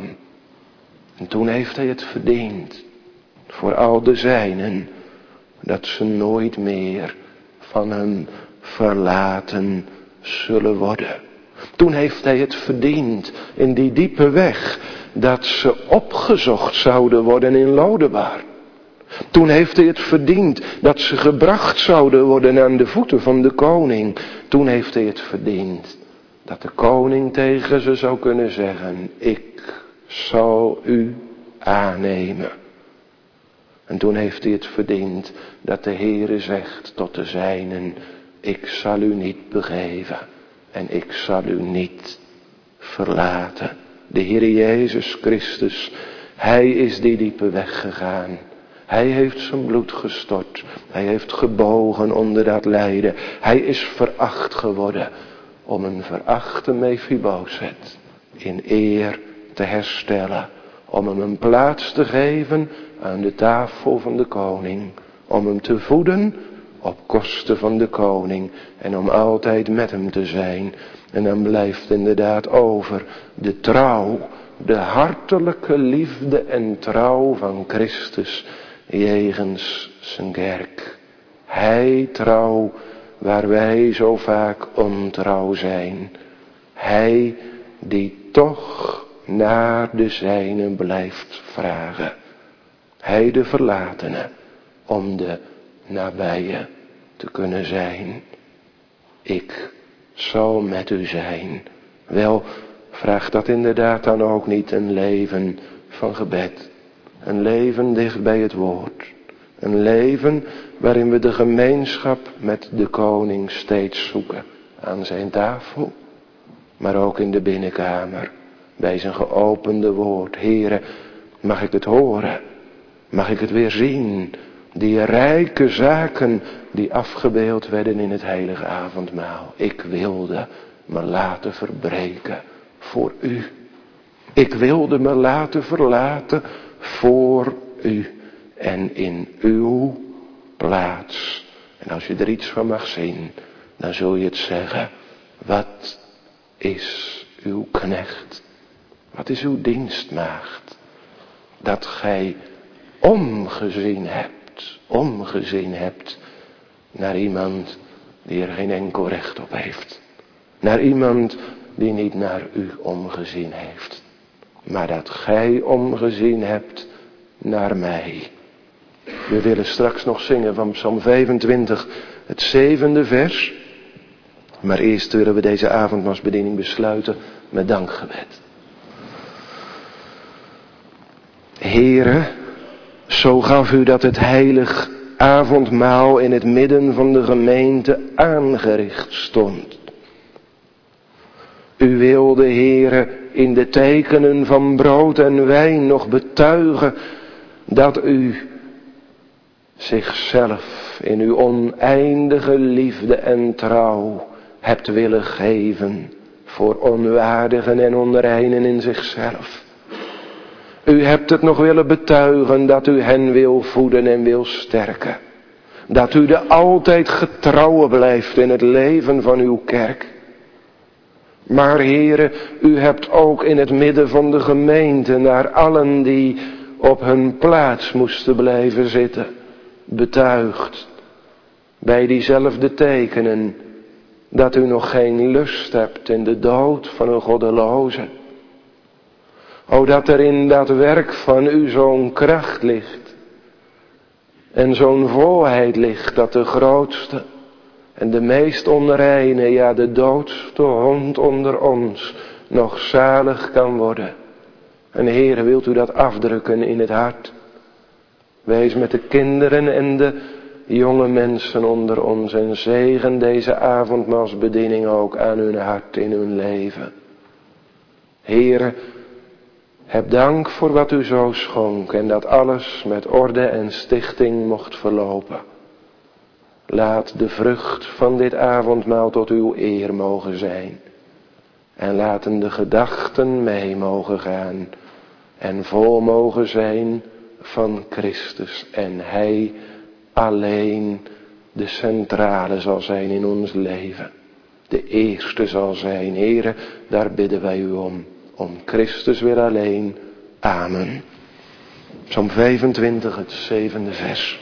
En toen heeft hij het verdiend voor al de zijnen, dat ze nooit meer van hem verlaten zullen worden. Toen heeft hij het verdiend in die diepe weg, dat ze opgezocht zouden worden in Lodebar. Toen heeft hij het verdiend dat ze gebracht zouden worden aan de voeten van de koning. Toen heeft hij het verdiend dat de koning tegen ze zou kunnen zeggen, ik zal u aannemen. En toen heeft hij het verdiend dat de Heere zegt tot de zijnen, ik zal u niet begeven en ik zal u niet verlaten. De Heere Jezus Christus, hij is die diepe weg gegaan. Hij heeft zijn bloed gestort. Hij heeft gebogen onder dat lijden. Hij is veracht geworden om een verachte Mephibozet in eer te herstellen. Om hem een plaats te geven aan de tafel van de koning. Om hem te voeden op kosten van de koning. En om altijd met hem te zijn. En dan blijft inderdaad over de trouw, de hartelijke liefde en trouw van Christus jegens zijn kerk. Hij trouw waar wij zo vaak ontrouw zijn. Hij die toch naar de zijnen blijft vragen. Hij de verlatene om de nabije te kunnen zijn. Ik zal met u zijn. Wel, vraagt dat inderdaad dan ook niet een leven van gebed. Een leven dicht bij het woord. Een leven waarin we de gemeenschap met de koning steeds zoeken. Aan zijn tafel, maar ook in de binnenkamer. Bij zijn geopende woord. Heere, mag ik het horen? Mag ik het weer zien? Die rijke zaken die afgebeeld werden in het heilige avondmaal. Ik wilde me laten verbreken voor u. Ik wilde me laten verlaten voor u en in uw plaats. En als je er iets van mag zien, dan zul je het zeggen. Wat is uw knecht? Wat is uw dienstmaagd? Dat gij omgezien hebt, omgezien hebt naar iemand die er geen enkel recht op heeft. Naar iemand die niet naar u omgezien heeft. Maar dat gij omgezien hebt naar mij. We willen straks nog zingen van Psalm vijfentwintig, het zevende vers. Maar eerst willen we deze avondmaalsbediening besluiten met dankgebed. Heere, zo gaf u dat het heilig avondmaal in het midden van de gemeente aangericht stond. U wilde, Heere, in de tekenen van brood en wijn nog betuigen dat u zichzelf in uw oneindige liefde en trouw hebt willen geven voor onwaardigen en onreinen in zichzelf. U hebt het nog willen betuigen dat u hen wil voeden en wil sterken. Dat u de altijd getrouwe blijft in het leven van uw kerk. Maar Heere, u hebt ook in het midden van de gemeente naar allen die op hun plaats moesten blijven zitten, betuigd bij diezelfde tekenen dat u nog geen lust hebt in de dood van een goddeloze. O, dat er in dat werk van u zo'n kracht ligt en zo'n volheid ligt dat de grootste en de meest onreine, ja de doodste hond onder ons nog zalig kan worden. En Heere, wilt u dat afdrukken in het hart? Wees met de kinderen en de jonge mensen onder ons en zegen deze avondmaalsbediening ook aan hun hart in hun leven. Heere, heb dank voor wat u zo schonk en dat alles met orde en stichting mocht verlopen. Laat de vrucht van dit avondmaal tot uw eer mogen zijn. En laten de gedachten mee mogen gaan en vol mogen zijn van Christus. En Hij alleen de centrale zal zijn in ons leven. De eerste zal zijn. Heere, daar bidden wij u om. Om Christus weer alleen. Amen. Psalm vijfentwintig, het zevende vers.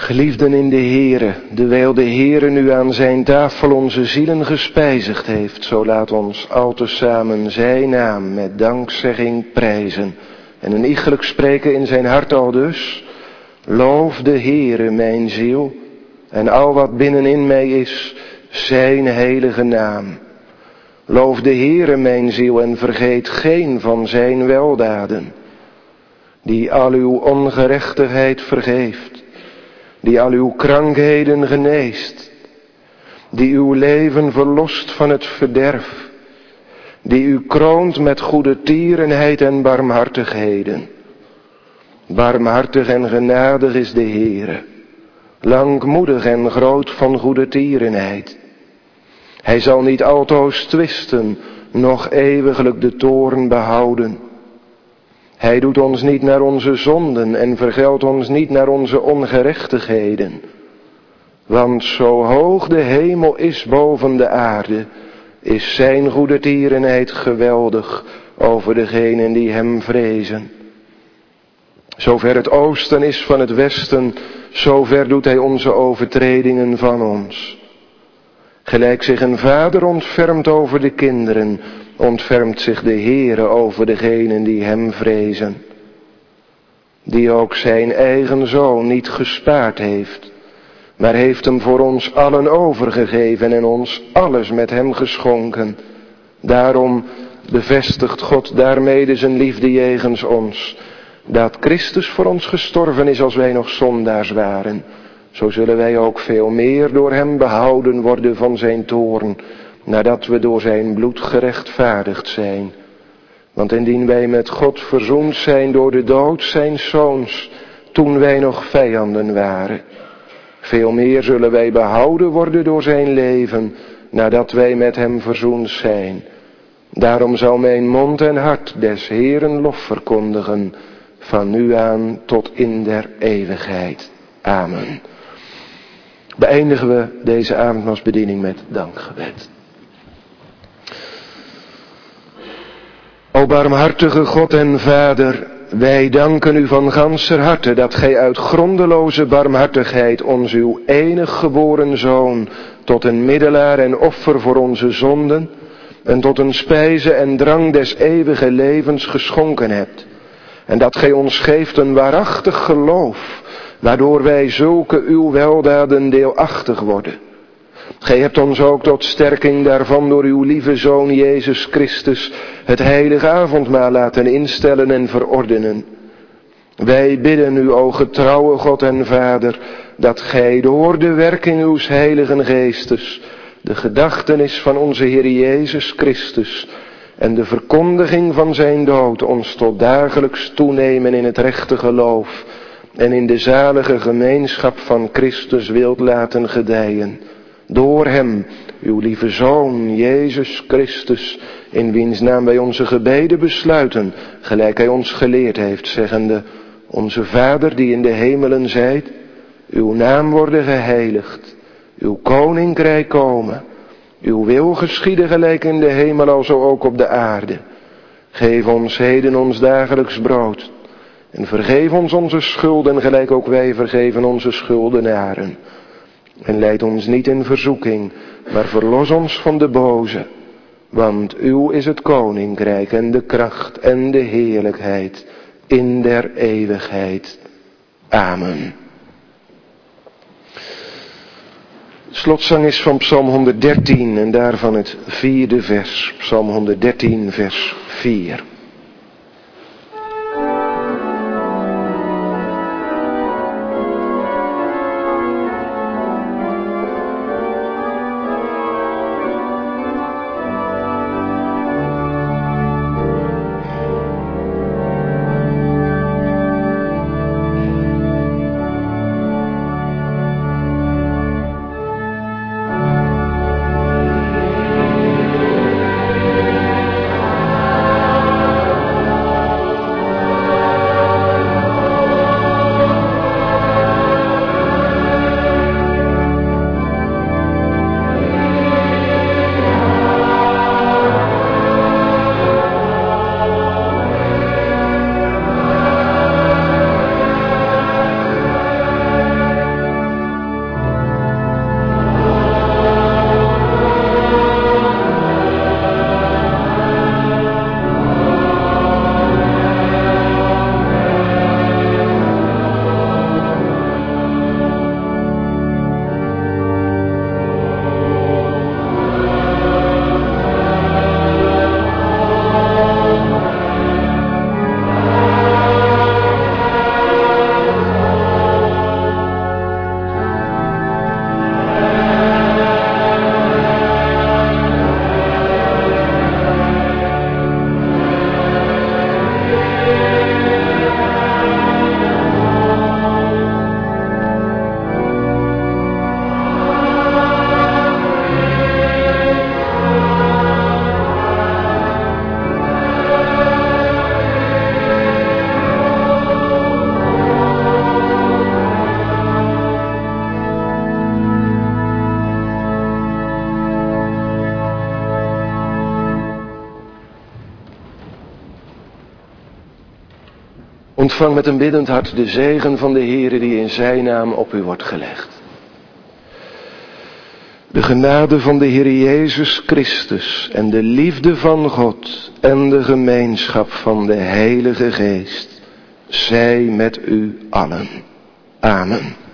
Geliefden in de Heere, dewijl de Heere nu aan zijn tafel onze zielen gespijzigd heeft, zo laat ons al tezamen zijn naam met dankzegging prijzen. En een iegelijk spreken in zijn hart al dus, loof de Heere mijn ziel, en al wat binnenin mij is, zijn heilige naam. Loof de Heere mijn ziel en vergeet geen van zijn weldaden, die al uw ongerechtigheid vergeeft, die al uw krankheden geneest, die uw leven verlost van het verderf, die u kroont met goede tierenheid en barmhartigheden. Barmhartig en genadig is de Heere, langmoedig en groot van goede tierenheid. Hij zal niet altoos twisten, noch eeuwiglijk de toorn behouden. Hij doet ons niet naar onze zonden en vergeldt ons niet naar onze ongerechtigheden. Want zo hoog de hemel is boven de aarde, is zijn goede tierenheid geweldig over degenen die hem vrezen. Zover het oosten is van het westen, zover doet hij onze overtredingen van ons. Gelijk zich een vader ontfermt over de kinderen, ontfermt zich de Heere over degenen die hem vrezen. Die ook zijn eigen zoon niet gespaard heeft, maar heeft hem voor ons allen overgegeven en ons alles met hem geschonken. Daarom bevestigt God daarmede zijn liefde jegens ons, dat Christus voor ons gestorven is als wij nog zondaars waren. Zo zullen wij ook veel meer door hem behouden worden van zijn toorn, nadat we door zijn bloed gerechtvaardigd zijn. Want indien wij met God verzoend zijn door de dood zijns zoons, toen wij nog vijanden waren, veel meer zullen wij behouden worden door zijn leven, nadat wij met hem verzoend zijn. Daarom zal mijn mond en hart des Heeren lof verkondigen, van nu aan tot in der eeuwigheid. Amen. Beëindigen we deze avondmaalsbediening met dankgebed. O barmhartige God en Vader, wij danken u van ganser harte dat gij uit grondeloze barmhartigheid ons uw enig geboren Zoon tot een middelaar en offer voor onze zonden en tot een spijze en drang des eeuwige levens geschonken hebt. En dat gij ons geeft een waarachtig geloof, waardoor wij zulke uw weldaden deelachtig worden. Gij hebt ons ook tot sterking daarvan door uw lieve Zoon Jezus Christus het heilige avondmaal laten instellen en verordenen. Wij bidden u, o getrouwe God en Vader, dat gij door de werking uws heiligen geestes de gedachtenis van onze Heer Jezus Christus en de verkondiging van zijn dood ons tot dagelijks toenemen in het rechte geloof en in de zalige gemeenschap van Christus wilt laten gedijen. Door hem, uw lieve Zoon, Jezus Christus, in wiens naam wij onze gebeden besluiten, gelijk hij ons geleerd heeft, zeggende: Onze Vader die in de hemelen zijt, uw naam worden geheiligd, uw koninkrijk komen, uw wil geschieden gelijk in de hemel alzo ook op de aarde. Geef ons heden ons dagelijks brood en vergeef ons onze schulden gelijk ook wij vergeven onze schuldenaren. En leid ons niet in verzoeking, maar verlos ons van de boze. Want uw is het koninkrijk en de kracht en de heerlijkheid in der eeuwigheid. Amen. Het slotzang is van Psalm honderddertien en daarvan het vierde vers. Psalm honderddertien vers vier. Ontvang met een biddend hart de zegen van de Heere die in zijn naam op u wordt gelegd. De genade van de Heer Jezus Christus en de liefde van God en de gemeenschap van de Heilige Geest zij met u allen. Amen.